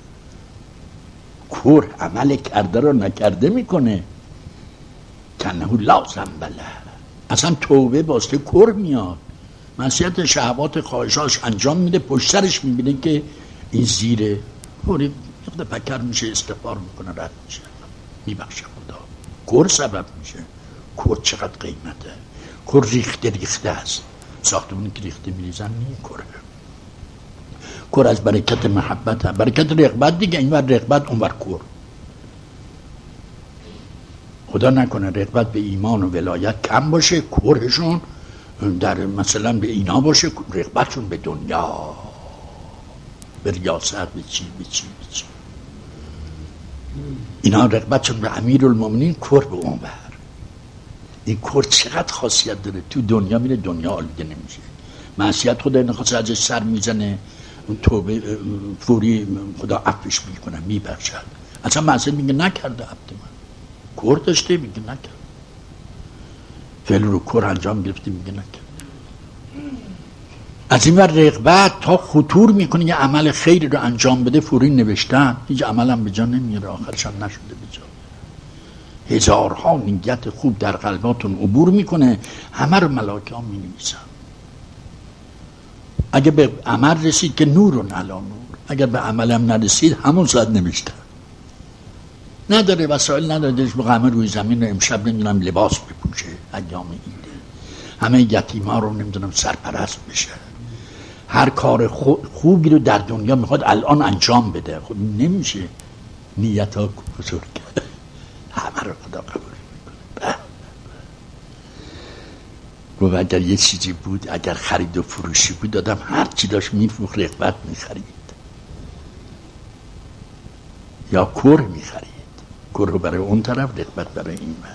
کور عمل کرده را نکرده میکنه. کنهو لازم بله. اصلا توبه واسه کور میاد. معصیت شهوات خواهشاش انجام میده، پشت سرش میبینه که این زیره، پوری یقدر پکر میشه، استغفار میکنه، رد میشه، میبخشه خدا. کور سبب میشه. کور چقدر قیمته. کور ریخته است. ساختمونی که ریخته میریزن این کوره. کور از برکت محبت هم. برکت رغبت دیگه، این ور رغبت اون ور کور. خدا نکنه رغبت به ایمان و ولایت کم باشه، کورشون در مثلا به اینا باشه، رغبتشون به دنیا، به ریاست، به چی اینا رغبتشون به امیرالمومنین، کور به اون ور. این کور چقدر خاصیت داره. تو دنیا میره، دنیا آلوده نمیشه. معصیت خدا نخواست ازش سر میزنه، توبه فوری خدا عفوش میکنه، میبخشد. اصلا معصیت میگه نکرده عبد من، کور داشته میگه نکرد، فعل رو کور انجام گرفته میگه نکرد. از این ور رغبت تا خطور میکنه یه عمل خیری رو انجام بده، فوری نوشتن، هیچ عملم به جا نمیاره، آخرش هم نشده به جا. هزارها نیت خوب در قلباتون عبور میکنه، همه رو ملائکه ها مینویسن. اگه به عمل رسید که نورون علی نور، اگر به عملم نرسید همون ساعت نوشتن. نداره وسایل نداره، دلش به همه روی زمین رو امشب نمیدونم لباس بپوشه، ایام ایده همه یتیما رو نمیدونم سرپرست بشه، هر کار خوبی رو در دنیا میخواد الان انجام بده. خب نمیشه، نیت ها بزرگه، همه رو خدا قبول میکنه. گفت اگر یه چیزی بود، اگر خرید و فروشی بود، دادم هر چی داشت میفروخت، رغبت میخرید یا کور میخرید، کور رو برای اون طرف، رغبت برای این بر.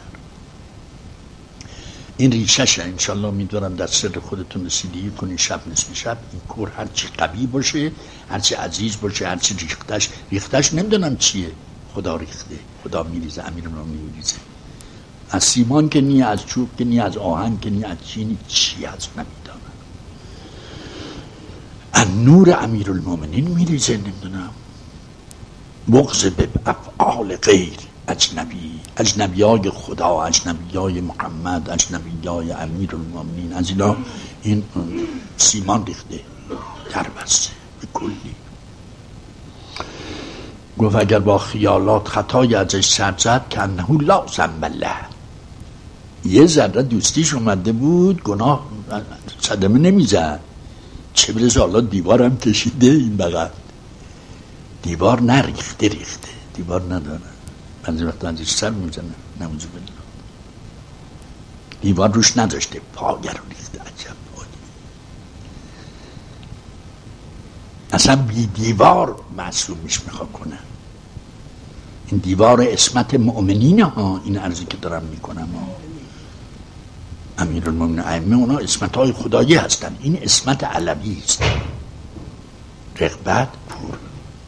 این ریششه. انشالله میدونم در سر خودتون رسیدگی کنی. شب نصف شب این کور هرچی قوی باشه، هرچی عزیز باشه، هرچی ریختش نمیدونم چیه، خدا ریخته، خدا میریزه، امیرالمومنین میریزه. از سیمان که نی، از چوب که نی، از آهن که نی، از چینی چی از نمیدانم. از نور امیرالمومنین میریزه. نمیدونم بغض به افعال غیر، اجنبیای خدا، اجنبیای محمد، اجنبیای امیرالمومنین، از اینا این سیمان ریخته در بسته به کلی. گفت اگر با خیالات خطای ازش سر زد که انه لا ذنب له، یه ذره دوستیش اومده بود، گناه صدمه نمیزد، چه برسه حالا دیوارم کشیده این بغل، دیوار نریخته، ریخته دیوار نداره، بعضی وقتا ازش سر میزنه، نموز بالله، دیوار روش نداشته، پاگر رو ریخته. عجب پایی، اصلا بی دیوار معصومش میخوا کنه. این دیوار اسمت مؤمنین ها، این عرضی که دارم میکنم ها. امیرالمومنین ائمه اونا اسمت های خدایی هستن، این اسمت علوی است. رغبت پور.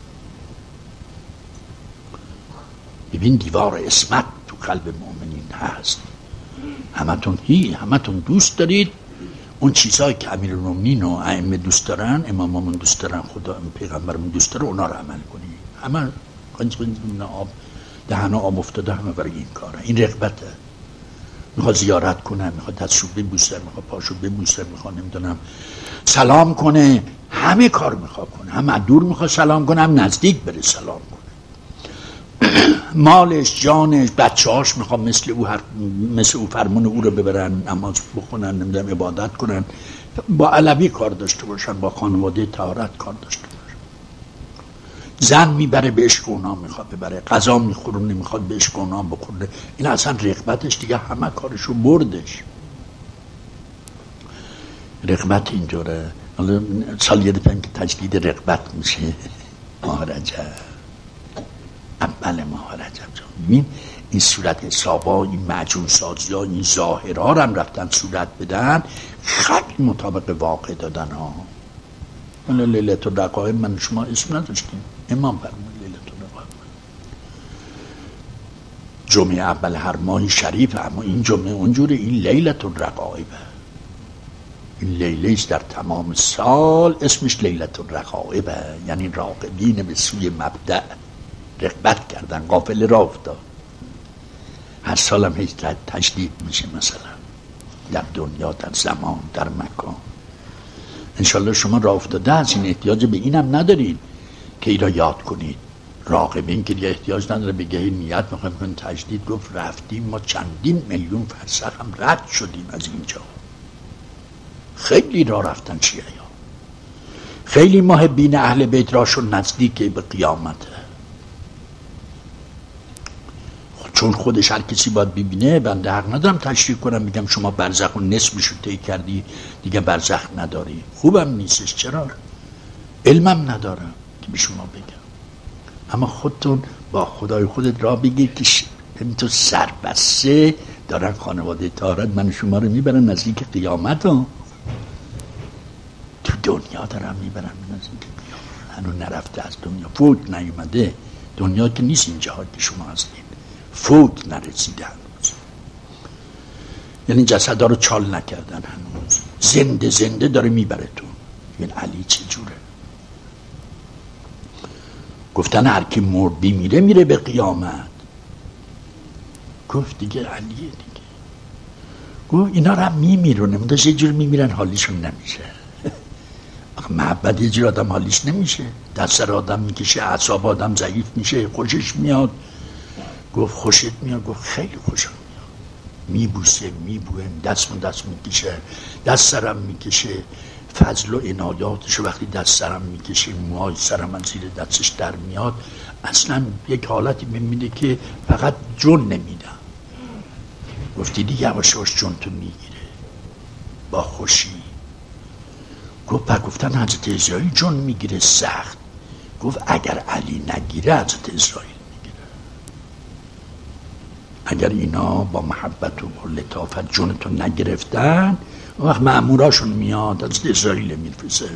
ببین دیوار اسمت تو قلب مؤمنین هست. همتون دوست دارید اون چیزهایی که امیرالمومنین و ائمه دوست دارن، اماممون دوست دارن، خدا پیغمبرمون دوست داره، اونا رو عمل کنید. همه آب دهن آب افتاده، همه برای این کاره. این رغبته. میخواد زیارت کنه، میخواد دستشو ببوسه، میخواد پاشو ببوسه، میخواد نمیدونم سلام کنه، همه کار میخواد کنه، هم دور میخواد سلام کنه، هم نزدیک بره سلام کنه. مالش، جانش، بچه‌هاش میخواد مثل او فرمان او رو ببرن، نماز بخونن، نمیدونم عبادت کنن، با علوی کار داشته باشن، با خانواده طهارت کار داشته باشن. زن میبره به عشق اونا میخواد ببره، غذا میخورونه میخواد به عشق اونا بخوره. این اصلا رغبتش دیگه همه کارشو بردش. رغبت اینجوره. حالا سال یه دفعه که تجدید رغبت میشه، ماه رجب، اول ماه رجب جان. این صورت حسابا، این معجون سازی ها، این ظاهرها رو هم رفتن صورت بدن، خیلی مطابق واقع دادن ها. لیلت الرقائب من شما اسم نداشتیم، امام فرمود لیلت الرقائب جمعه اول هر ماه شریف، اما این جمعه اونجوره، این لیلت الرقائب، این لیله است در تمام سال، اسمش لیلت الرقائب، یعنی راغبین به سوی مبدأ رغبت کردن، قافله راه افتاد. هر سال هم هیچ تجدید میشه، مثلا در دنیا، در زمان، در مکان. انشالله شما راه افتاده از این احتیاج به اینم ندارید که این را یاد کنید. راغبین که دیگه احتیاج نداره بگه نیت میخوایم تجدید. گفت رفتیم ما چندین میلیون فرسخ هم رد شدیم از اینجا. خیلی راه رفتن شیعه ها، خیلی محبین اهل بیت راشون نزدیک به قیامته، چون خودش هر کسی باید ببینه. بنده حق ندارم تشریح کنم بگم شما برزخ و نصفشو طی کردی دیگه برزخ نداری. خوبم نیستش، چرا؟ علمم ندارم که به شما بگم. اما خودتون با خدای خودت راه بگید که همینطور سربسته دارن خانواده طهارت من شما رو میبرن نزدیک قیامت ها. تو دنیا دارن میبرن نزدیک قیامت، هنو نرفته از دنیا، فوت نیومده. دنیا که نیست این جهاد که شما هستید، فوت نرسیده هنوز، یعنی جسد ها رو چال نکردن هنوز، زنده داره میبره تو. این علی چجوره؟ گفتن هر کی مرد میره میره به قیامت. گفت دیگه علیه دیگه. گفت اینا رو هم میمیرونه، منتها یه جور میمیرن حالیشون نمیشه. محبت یه جور آدم حالیش نمیشه، دست سر آدم میکشه، اعصاب آدم ضعیف میشه، خوشش میاد. گفت خوشت میاد؟ گفت خیلی خوشم میاد. میبوسه، میبوه، دست میکشه، دست سرم میکشه، فضل و عنایاتشو وقتی دست سرم میکشه، موهای سرم از زیر دستش در میاد، اصلا یک حالتی میبینه که فقط جون نمیدم. گفتی دیگه یواش یواش جون تو میگیره با خوشی. گفت گفتن حضرت اسرائیل جون میگیره سخت. گفت اگر علی نگیره حضرت اسرائیل میگیره. اگر اینا با محبت و با لطافت جونتو نگرفتن، وقت مأموراشون میاد حضرت اسرائیل میفرسه.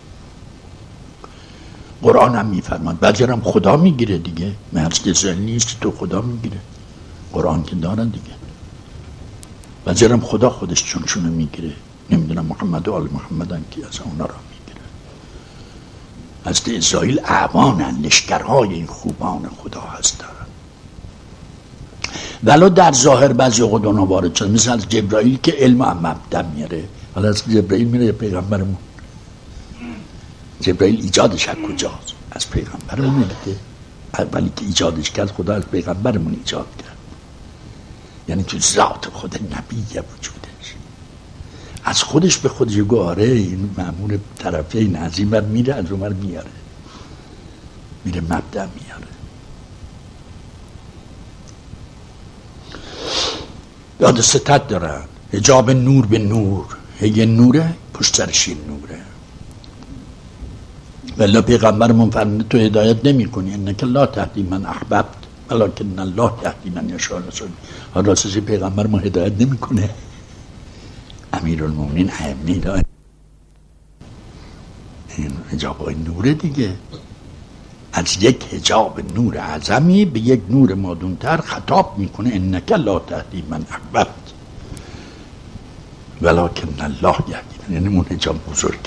قرآن هم میفرماد بعضی هم خدا میگیره دیگه. من حضرت اسرائیل نیست تو خدا میگیره، قرآن که دارن دیگه. بعضی هم خدا خودش چونشونو میگیره، نمیدونم محمد و آل محمدن که از اونا را میگیره. حضرت اسرائیل اعوانن، لشکرهای این خوبان خدا هستن. ولو در ظاهر بعضی اوقات اونا وارد شد، مثل از جبرائیل که علم هم مبدأ میاره. حالا از جبرائیل میره پیغمبرمون. جبرائیل ایجادش از کجاست؟ از پیغمبرمون دیگه. اولی که ایجادش کرد خدا از پیغمبرمون ایجاد کرد، یعنی تو ذات خود نبیه وجودش. از خودش به خودش گواره این مأمور طرفین از این بر میره از اون بر میاره، میره مبدأ میاره. یاد ستت دارن، حجاب نور به نور، یه نوره پشت سرش این نوره. ولی پیغمبرمون فرمود تو هدایت نمی کنی، انک لا تهدی من احببت ولکن الله یهدی من یشاء. راستش پیغمبرمون هدایت نمی کنه. امیرالمومنین ائمه این حجاب های نوره دیگه. از یک حجاب نور اعظمی به یک نور مادونتر خطاب میکنه، انک لا تهدی من احببت ولکن الله یهدی. یعنی اون حجاب بزرگه،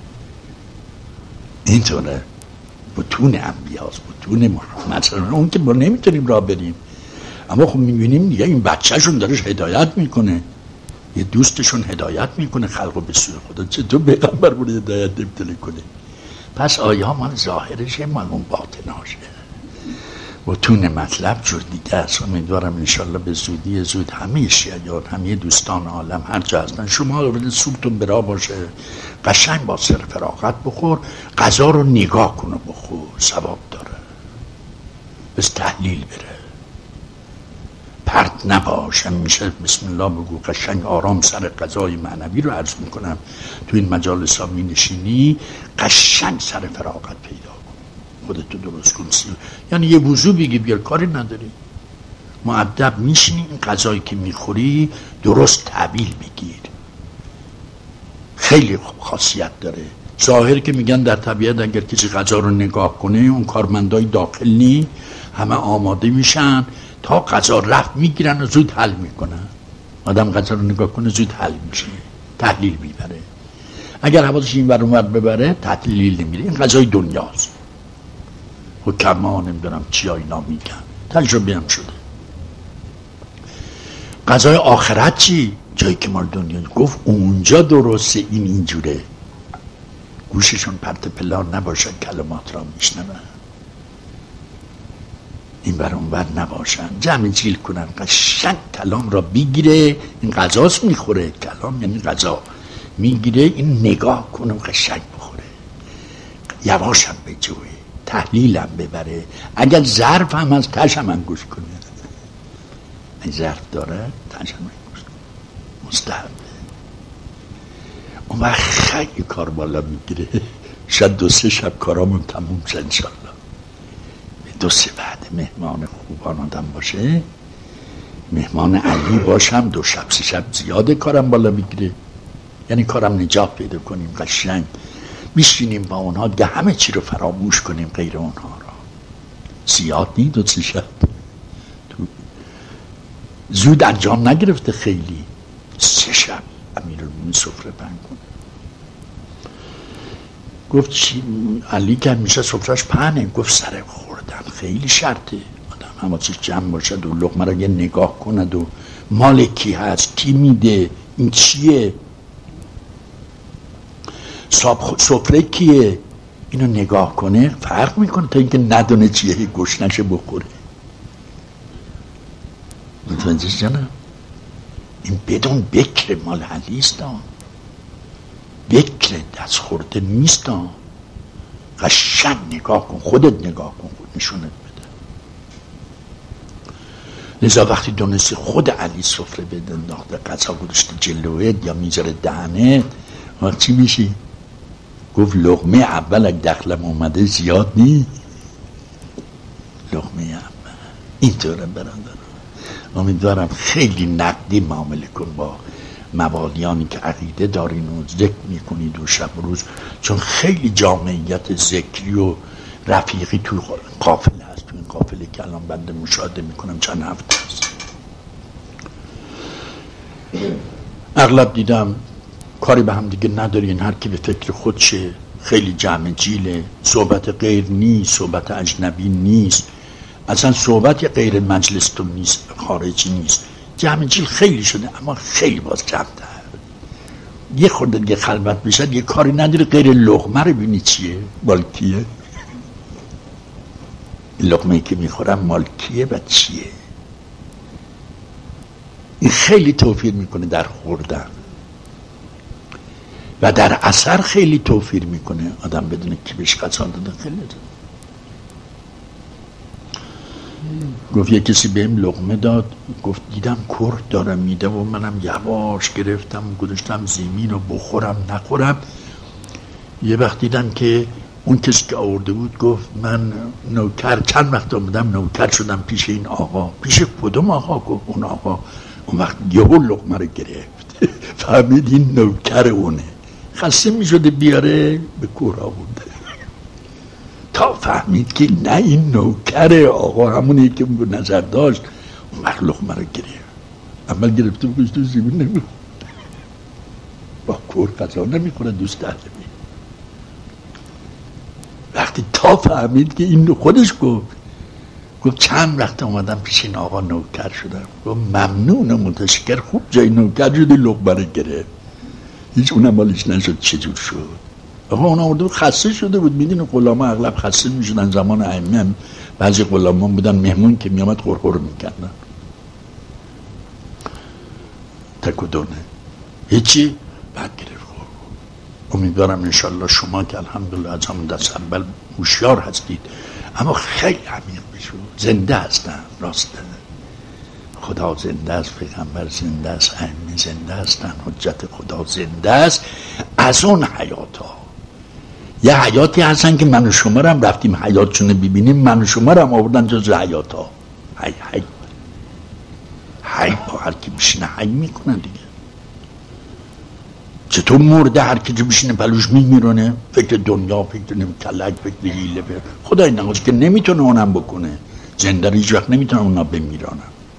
اینطوره. بطون انبیاست، بطون محمد. اون که ما نمیتونیم راه بریم، اما خب میبینیم دیگه این بچهشون دارش هدایت میکنه، یه دوستشون هدایت میکنه خلقو به سوی خدا. چطور پیغمبر بود هدایت نمیتونه کنه؟ پس آیه ها مال ظاهرشه، مال اون باطناشه. بطون مطلب جور دیگه است. امیدوارم انشالله به زودی زود همه شیعیان، همه دوستان عالم هر جا هستن، شما رو صورتون برا باشه، قشنگ با سر فراغت بخور، غذا رو نگاه کن و بخور، ثواب داره. بس تحلیل بره، پرت نباشه، میشه بسم الله بگو، قشنگ آرام سر غذای معنوی رو عرض میکنم. تو این مجالس ها می نشینی قشنگ سر فراغت پیدا کن، خودتو درست کن. یعنی یه وضو بگی بیار، کاری نداری، مؤدب میشینی، این غذایی که میخوری درست تعبیل بگیر. خیلی خاصیت داره. ظاهر که میگن در طبیعت اگر کسی غذا رو نگاه کنه، اون کارمندای داخلی همه آماده میشن تا غذا رفت میگیرن و زود حل میکنن. آدم غذا رو نگاه کنه زود حل میشه، تحلیل میبره. اگر حواسش این ور اون ور ببره تحلیل نمیره. این غذای دنیاست، حکما نمیدونم چی اینا میگن، تجربه هم شده. غذای آخرت چی؟ جایی که مال دنیا. گفت اونجا درسته این اینجوره، گوششون پرت پلان نباشن، کلمات را میشنون، این بر اون بر نباشن، جمع جیل کنن، قشنگ کلام را بگیره. این غذاست میخوره، کلام یعنی غذا میگیره، این نگاه کنه قشنگ بخوره، یواشم به جوه، تحلیلم ببره. اگر ظرف هم از تشم انگوش کنه، این ظرف داره تشم انگوش کنه، مستحبه. اون وقت خیلی کار بالا میگیره. شاید 2-3 شب کارامون تموم شد انشالله. 2-3 بعد مهمان خوبان آدم باشه، مهمان علی باشم، 2 شب 3 شب زیاده کارم بالا میگیره. یعنی کارم نجات پیدا کنیم، قشنگ میشینیم با اونها دیگه، همه چی رو فراموش کنیم غیر اونها را. زیاد نی 2-3 شب تو زود انجام نگرفته، خیلی 3 شب امیرالمومنین سفره بند کنه. گفت چی؟ علی که میشه سفرش پهنه. گفت سر خوردن خیلی شرطه، آدم حواسش جمع باشد و لقمه رو یه نگاه کند و مال کی هست، کی میده، این چیه، سفره کیه، اینو نگاه کنه. فرق میکنه تا اینکه ندونه چیه گشنشه بخوره. متوجه جانم؟ این بدون بکر مال علیست، بکر دست خورده نیست. قشنگ نگاه کن، خودت نگاه کن، خود نشونت بده. لذا وقتی دونستی خود علی سفره بده انداخته، غذا گذاشته جلویت یا میذاره دهنت، وقت چی میشی؟ گفت لقمه اول اگه دخلم اومده زیاد نی. لقمه اول اینطوره برادر. امیدوارم خیلی نقدی معامله کن با موالیانی که عقیده دارین و ذکر میکنید و شب و روز، چون خیلی جامعیت ذکری و رفیقی توی قافله هست. توی این قافله که الان بنده مشاهده میکنم چند هفته هست، اغلب دیدم کاری به هم دیگه ندارین، هر کی به فکر خودشه، خیلی جمع جیله، صحبت غیر نیست، صحبت اجنبی نیست، اصلا صحبت غیر مجلس تو نیست، خارجی نیست، جمع جیل خیلی شده، اما خیلی باز جمع تر. یه خورده دیگه خلوت بشد، یه کاری نداره غیر لقمه رو بینی چیه، مال کیه، لقمه که میخورم مال کیه و چیه. این خیلی توفیر میکنه در خوردن و در اثر خیلی توفیر میکنه. آدم بدونه کی بهش غذا داده. خیلی گفت یه کسی بهم لقمه داد، گفت دیدم کرد دارم میده و منم یواش گرفتم گذاشتم زمین رو بخورم نخورم. یه وقت دیدم که اون کسی که آورده بود گفت من نوکر، چند وقت آمدم نوکر شدم پیش این آقا. پیش کدوم آقا؟ گفت اون آقا. اون وقت یهو لقمه رو گرفت فهمید این نوکر اونه. خسته میشده بیاره به کور آورده تا فهمید که نه این نوکر آقا همونی که به نظر داشت. اون وقت لقمه رو گرفت. اول گرفته بگوش تو زمین نمیخورد، با کور غذا نمیخورد، دوست اهل بیت. وقتی تا فهمید که این خودش گفت چند وقت اومدم پیش این آقا نوکر شدم. گفت ممنون و متشکر، خوب جای نوکر شدی، لقمه رو گرفت. هیچ اونم مالش نشد. چجور شد؟ آقا اون آورده بود خسته شده بود. میدین غلاما اغلب خسته میشدن زمان ائمه. بعضی غلاما بودن مهمون که میامد غرغر میکردن، تکودونه هیچی. بعد گرفت غرغر. امیدوارم انشالله شما که الحمدلله از همون دست اول هوشیار هستید، اما خیلی عمیق بشو. زنده هستن، راسته، خدا زنده است، پیغمبر زنده است، ائمه زنده هستن، حجت خدا زنده است. از اون حیات ها یه حیاتی هستن که من و شما رو هم رفتیم حیاتشونه ببینیم، من و شما رو هم آوردن جز حیات ها. حی با هر کی بشینه حی میکنن دیگه. چطور مرده هر کی بشینه پلوش میمیرونه؟ فکر دنیا، فکر کلک، فکر حیله. خدای نخواست که نمیتونه اونم بکنه. زنده رو هیچ وقت نمیتونه اونا بمیرانن.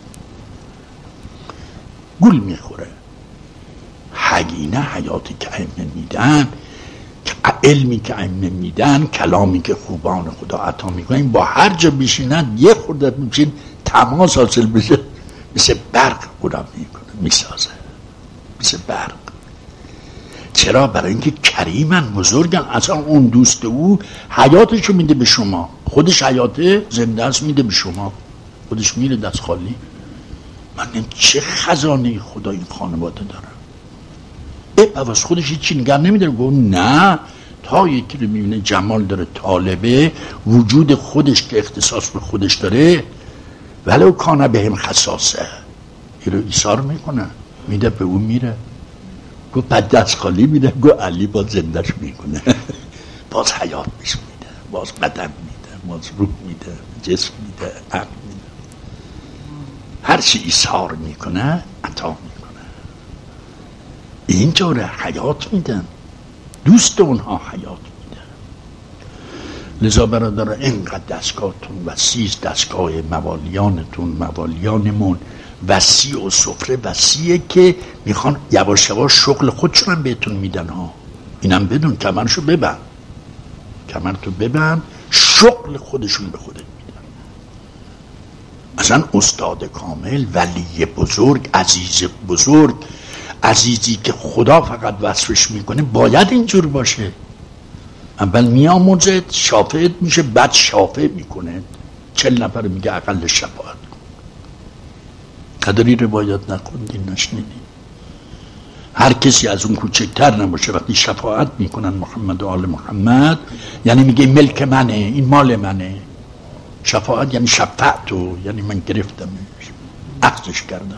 گول میخوره. حگینه حیاتی که ائمه میدن، علمی که ائمه میدن، کلامی که خوبان خدا عطا میکنن، با هر جا بشینن یه خورده میشین تماس حاصل بشه، مثل برق خدا میکنه، میسازه مثل برق. چرا؟ برای اینکه کریمن، بزرگن. اصلا اون دوست او حیاتشو میده به شما، خودش حیاته زنده است میده به شما، خودش میره دست خالی. من چه خزانه خدا این خانواده داره. بس خودش هیچی نگه نمیداره. گفت نه، تا یکی رو میبینه جمال داره، طالبه، وجود خودش که اختصاص به خودش داره، ولو کانه به هم خصاصه، این رو ایثار میکنه، میده به اون میره. گفت بعد دست خالی میده. گفت علی باز زندش میکنه باز حیات بهش میده، باز بدن میده، باز روح میده، جسم میده، عقل میده. هر چی ایثار میکنه عطا میکنه. اینطوره حیات میدن، دوست اونها حیات میدن. لذا برادر اینقدر دستگاهتون وسیع، دستگاه موالیانتون، موالیانمون وسیع و سفره وسیعه که میخوان یواش یواش شغل خودشون هم بهتون میدن ها. اینم بدون، کمرشو ببند. کمرتو ببند، شغل خودشون به خودت میدن. اصلا استاد کامل، ولی بزرگ، عزیز بزرگ، عزیزی که خدا فقط وصفش میکنه باید اینجور باشه. اول میاموزد، شافعت میشه، بعد شافع میکنه. 40 نفر میگه اقل شفاعت کن. قدری روایت نخوندین، نشنیدین؟ هر کسی از اون کوچکتر نباشه وقتی شفاعت میکنن محمد و آل محمد، یعنی میگه ملک منه، این مال منه. شفاعت یعنی شفاعتو، یعنی من گرفتمش، اخذش کردم.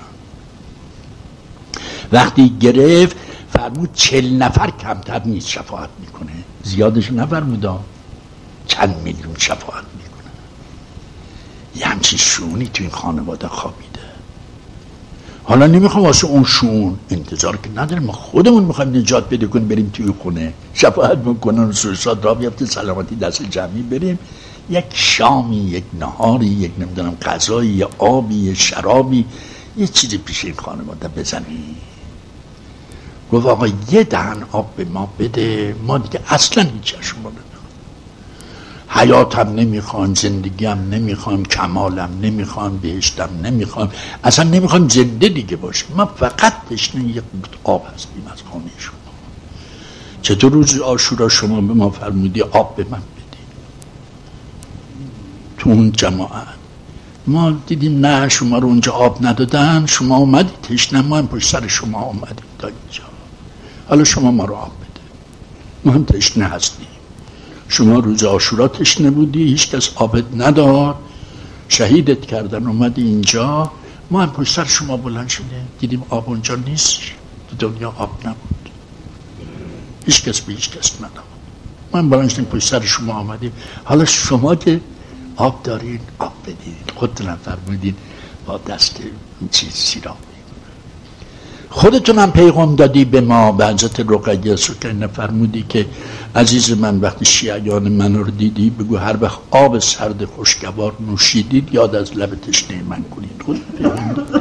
وقتی گرفت فرمود 40 نفر کمتر نیست شفاعت میکنه، زیادش نفرمودم، چند میلیون شفاعت میکنه. یه همچین شونی تو این خانواده خوابیده. حالا نمیخوام واسه اون شون انتظار که نداریم، ما خودمون میخوایم نجات پیدا کنیم، بریم توی خونه شفاعت میکنن، سوساد را بیافته، سلامتی دست جمعی بریم، یک شامی، یک نهاری، یک نمیدونم غذایی، یک آبی، یک شرابی، یه چیزی پیش این خانواده بزنی. گفت آقا یه دهن آب به ما بده، ما دیگه اصلا هیچ از شما نمیخوایم، حیاتم نمیخوایم، زندگیم نمیخوایم، کمالم نمیخوایم، بهشتم نمیخوایم، اصلا نمیخوایم زنده دیگه باشیم، ما فقط تشنه یک آب هستیم از خانه شما. چطور روز عاشورا شما به ما فرمودی آب به من بدی؟ تو اون جماعت ما دیدیم نه، شما رو اونجا آب ندادن، شما اومدی تشنه، ما هم پشت سر شما اومدیم تا اینجا، حالا شما ما رو آب بده، ما هم تشنه هستیم. شما روز عاشورا تشنه بودی، هیچ کس آبت نداد، شهیدت کردن، اومدی اینجا، ما هم پشت سر شما بلند شده دیدیم آب اونجا نیست، تو دنیا آب نبود، هیچ کس به هیچ کس نداد، ما هم بلند شدیم پشت سر شما آمدیم، حالا شما که آب دارین آب بدین. خودتون فرمودین با دست این چیز سیراب. خودتون هم پیغام دادی به ما، به حضرت رقیه سکینه فرمودی که عزیز من وقتی شیعیان من رو دیدی بگو هر وقت آب سرد خوشگوار نوشیدید یاد از لب تشنه من کنید. خود پیغام دادی.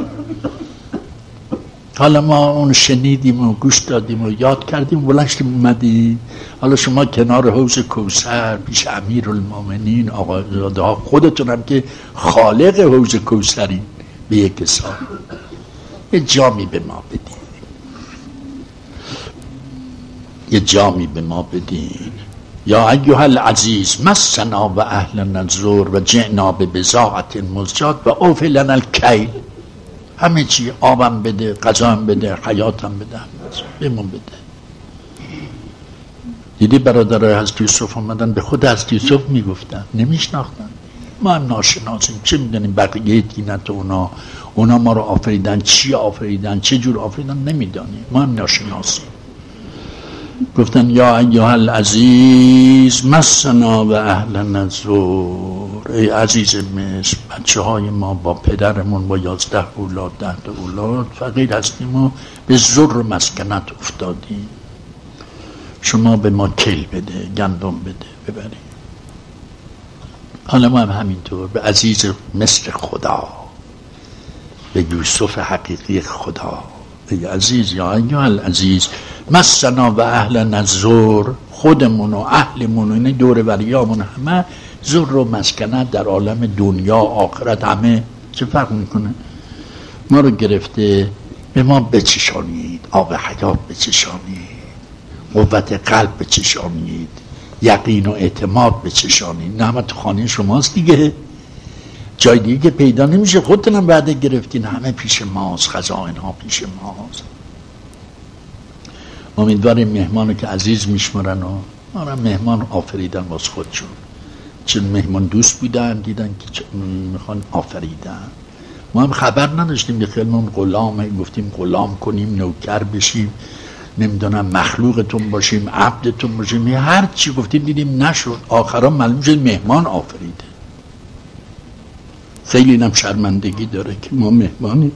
حالا ما اون شنیدیم و گوش دادیم و یاد کردیم، بلند شدیم اومدی. حالا شما کنار حوض کوثر پیش امیرالمومنین آقازاده ها، خودتون هم که خالق حوض کوثرین، به یک حساب یه جامی به ما بدین، یه جامی به ما بدین. یا ایها العزیز مسنا و اهلنا الضر و جئنا ببضاعة مزجاة و اوفی لنا الکیل. همه چی، آبم بده، غذام بده، حیاتم بده، بهمون بده. دیدی برادرای حضرت یوسف اومدن به خود حضرت یوسف میگفتن، نمیشناختن. ما هم ناشناسیم، چه میدونیم بقیه دینت اونا ما رو آفریدن، چی آفریدن، چه جور آفریدن نمیدانیم، ما هم ناشناسیم. گفتن یا ایها العزیز مسنا و اهلنا الضر. ای عزیز مصر، بچه های ما با پدرمون با 11 اولاد 10 اولاد فقیر هستیم و به ضر و مسکنت افتادیم، شما به ما کل بده، گندم بده ببریم. حالا ما هم همینطور به عزیز مصر خدا، به یوسف حقیقی خدا، به عزیز یا ایها العزیز مسنا و اهلنا الضر، خودمون و اهلمون و این دور وریامون همه ضر و مسکنت در عالم دنیا آخرت همه چه فرق میکنه؟ ما رو گرفته، به ما بچشانید، آب حیات بچشانید، قوت قلب بچشانید، یقین و اعتماد بچشانید. نه همه تو خانه شماست دیگه، جای دیگه که پیدا نمیشه، خودتونم وعده گرفتین همه پیش ماست، خزائن ها پیش ماست. امیدواریم مهمانو که عزیز میشمرن و ما مهمان آفریدن باز خودشون، چون مهمان دوست بودن دیدن که میخوان آفریدن. ما هم خبر نداشتیم، به خیلیمون غلامه، گفتیم غلام کنیم، نوکر بشیم، نمیدونم مخلوقتون باشیم، عبدتون باشیم، هر چی گفتیم دیدیم نشد. آخرا معلوم شد مهمان آفریده. خیلی اینم شرمندگی داره که ما مهمانی،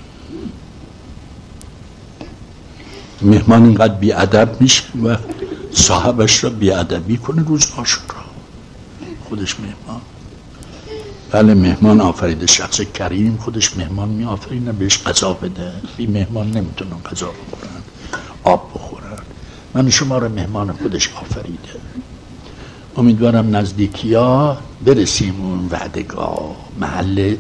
مهمان اینقدر بیادب میشه و صاحبش را بیادبی کنه روز عاشورا، خودش مهمان. بله مهمان آفریده، شخص کریم خودش مهمان می آفرینه، بهش غذا بده. بی مهمان نمیتونن غذا بخورن، آب بخورن. من شما را مهمان خودش آفریده. امیدوارم نزدیکی ها برسیم اون وعدگاه، محل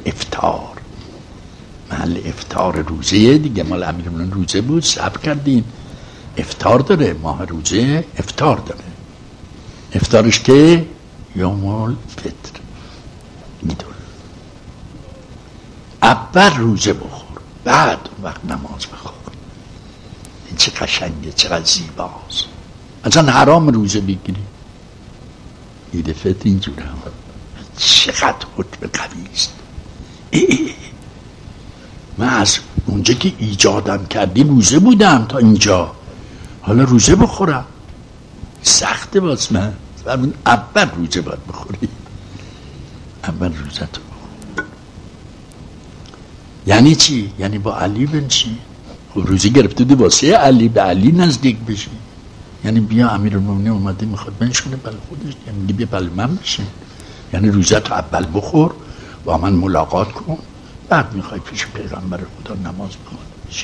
افطار روزه دیگه. مال امیرالمومنین روزه بود، صبر کردیم. افطار داره، ماه روزه افطار داره. افطارش که یوم الفطر میدون. اول روزه بخور، بعد اون وقت نماز بخور. این چه قشنگه، چقدر زیباست. اصلا حرام روزه بگیری. عید فطر اینجوره، چقدر حکم قوی است. من از اونجا که ایجادم کردی روزه بودم تا اینجا، حالا روزه بخورم سخته باز. من اول روزه باید بخوری، اول روزه تو بخور. یعنی چی؟ یعنی با علی بنشی. روزه گرفته دی واسه علی، به علی نزدیک بشی. یعنی بیا امیرالمومنین اومده میخواد بنشونه بله خودش، یعنی بیا بله من بشین. یعنی روزه تو اول بخور، با من ملاقات کن، بعد میخوای پیش پیغمبر خدا نماز بخون بشین.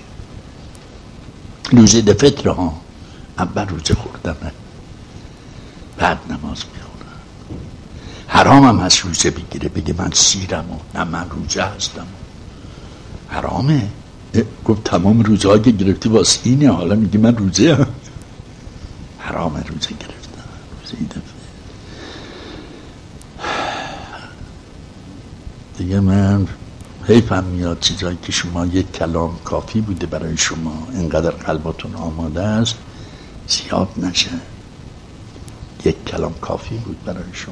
روزه ده فطر ها، اول روزه خوردنه بعد نماز میخونم. حرام هم هست روزه بگیره بگه من سیرم و نه من روزه هستم، حرامه. گفت تمام روزه ها که گرفتی واسه اینه، حالا میگه من روزه هم. حرامه روزه گرفتن، روزه عید فطر. دیگه من حیفم میاد چیزایی که شما یک کلام کافی بوده برای شما، اینقدر قلباتون آماده است زیاد نشه. یک کلام کافی بود برای شما.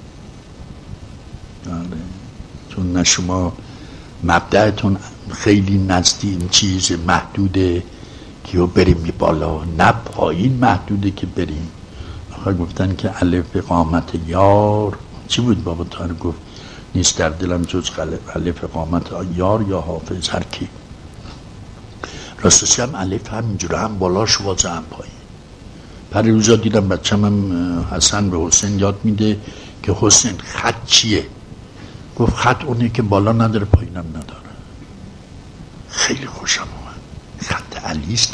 آره. چون نه شما مبدأتون خیلی نزدیک این چیز محدوده که بریم بالا، نه پایین محدوده که بریم. آخه گفتن که الف اقامت یار، چی بود بابا طاهر گفت؟ نیست در دلم جز الف اقامت یار یا حافظ هر کی. راستش هم الف همینجوره، هم بالاش وازه هم پایین. پر روزا دیدم بچم هم حسن به حسین یاد میده که حسین خط چیه؟ گفت خط اونه که بالا نداره پایینم نداره. خیلی خوشم اومد. خط علیست،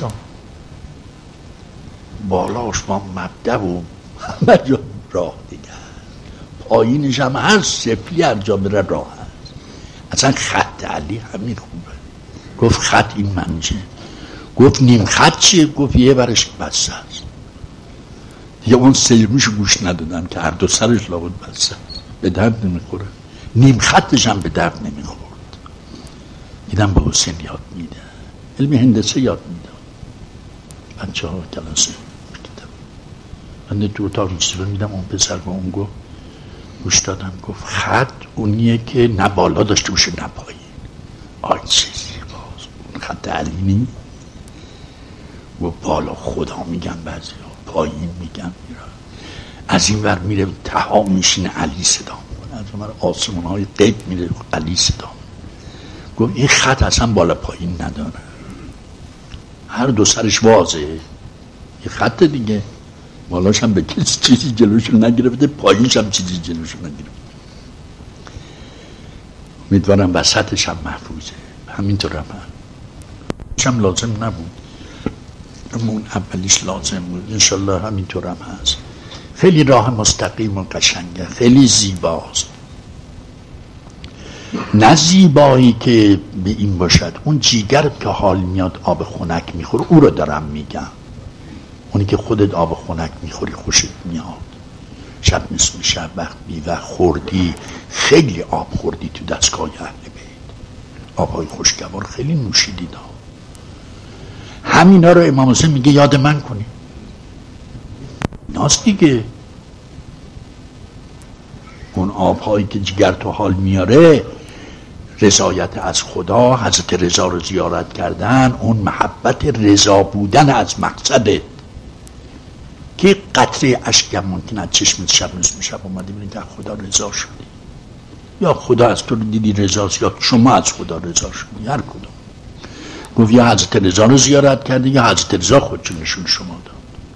بالاش با مبدأ و همه جا راه دیگه، پایینش هم هست، سفلی هر جا بره راه هست. اصلا خط علی همین خوبه. گفت خط این منشه. گفت نیم خط چیه؟ گفت یه برش بسته است. دیگه اون سیروش گوش ندادن که هر دو سرش لابد بسته است، به درد نمیخوره. نیم خطش هم به درد نمیخورد. دیدم به حسین یاد میده، علم هندسه یاد میده بچه ها کلاسه میکیدم. من دو تا ریسیور میدم، اون پسر با اون گفت گوش دادم، گفت خط اونیه که نه بالا داشته باشه نه پایین. آی چیزی باز اون خط علی نی. و بالا خدا میگن بعضی ها، پایین میگن میرا. از این ور میره تها میشینه علی صدا میکنه، از اون ور آسمان های قیب میره علی صدا. گفت این خط اصلا بالا پایین نداره، هر دو سرش واضحه. یه خط دیگه، بالاش هم به کسی چیزی جلوشو نگرفته، پایینش هم چیزی جلوشو نگرفته. امیدوارم وسطش هم محفوظه. همینطور هم لازم نبود، اما اون اولیش لازم بود. انشالله همینطور هم هست. خیلی راه مستقیم و قشنگه، خیلی زیباست. نه زیبایی که به این باشد، اون جیگر که حال میاد آب خنک میخوره، او رو دارم میگم. اونی که خودت آب خنک میخوری خوشت میاد، شب نصف شب وقت بی وقت خوردی، خیلی آب خوردی تو دستگاه اهل بیت، آبهای خوشگوار خیلی نوشیدی دا. همینا رو امام حسین میگه یاد من کنی. ناست دیگه اون آبهایی که جگر تو حال میاره، رضایت از خدا، حضرت رضا رو زیارت کردن، اون محبت رضا بودن از مقصده که قطره اشکم ممکن از چشمت شب نصف شب اومده بینید که خدا رضا شدی، یا خدا از تو رو دیدی رضاست، یا شما از خدا رضا شدی، هر کدوم. گفت یا حضرت رضا رو زیارت کردی یا حضرت رضا خودشو نشون شما داد.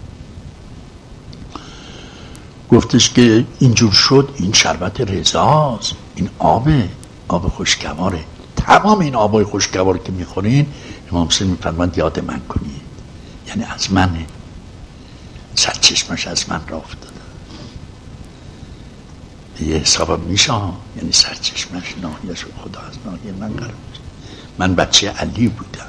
گفتش که اینجور شد، این شربت رضاست، این آب خوشگواره. تمام این آبای خوشگوار که میخورین امام حسین میفرماند یاد من کنید، یعنی از منه، سر چشمش از من را افتاده. یه حساب میشه، یعنی سرچشمش ناحیه‌ش خدا از ناحیه من قرار میشه. من بچه علی بودم،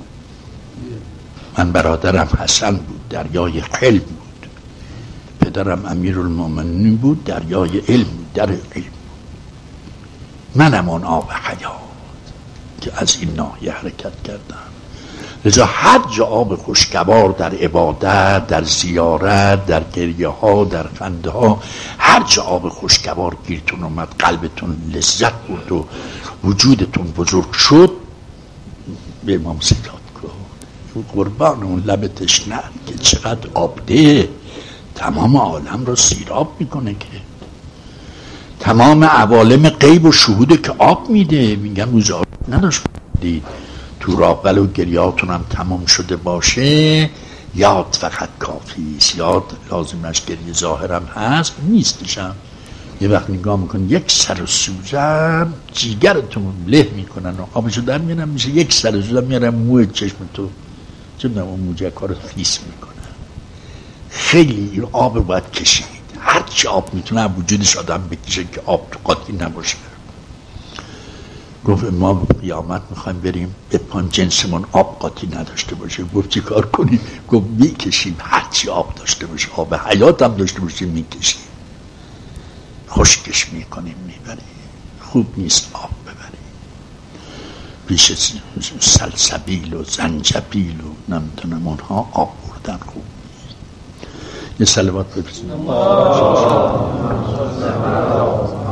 من برادرم حسن بود، دریای حلم بود، پدرم امیرالمومنین بود، دریای علم بود، در علم. منم آن آب حیات که از این ناحیه حرکت کردم. لذا هر جا آب خوشگوار در عبادت، در زیارت، در گریه ها، در خنده ها، هر جا آب خوشگوار گیرتون اومد، قلبتون لذت برد و وجودتون بزرگ شد، به امام سجاد کن. قربان اون لب تشنه که چقدر آب ده، تمام عالم رو سیراب میکنه، که تمام عوالم غیب و شهود که آب میده. میگن روز آب نداشت دید تو راه، ولو گریاتون هم تمام شده باشه، یاد فقط کافیست. یاد لازمش گریه ظاهرم هست نیستشم. یه وقت نگاه میکنن یک سر سوزن جیگرتون له میکنن و آبشو در میرن، میشه یک سر سوزن میارن موی چشم تو، چه میدونم اون موجه کار خیس میکنن. خیلی این آب رو باید کشید، هرچی آب میتونه وجودش آدم بکشه که آب تو قاطی نباشه. گفت ما به قیامت میخوایم بریم به پان جنسمون آب قاطی نداشته باشه. گفت چی کار کنی؟ گفت میکشیم، هرچی آب داشته باشه، آب حیات هم داشته باشه میکشیم، خشکش میکنیم میبریم. خوب نیست آب ببریم. پیش سلسبیل و زنجبیل و نمیتونم اونها آب بردن خوب نیست. یه صلوات بفرستیم.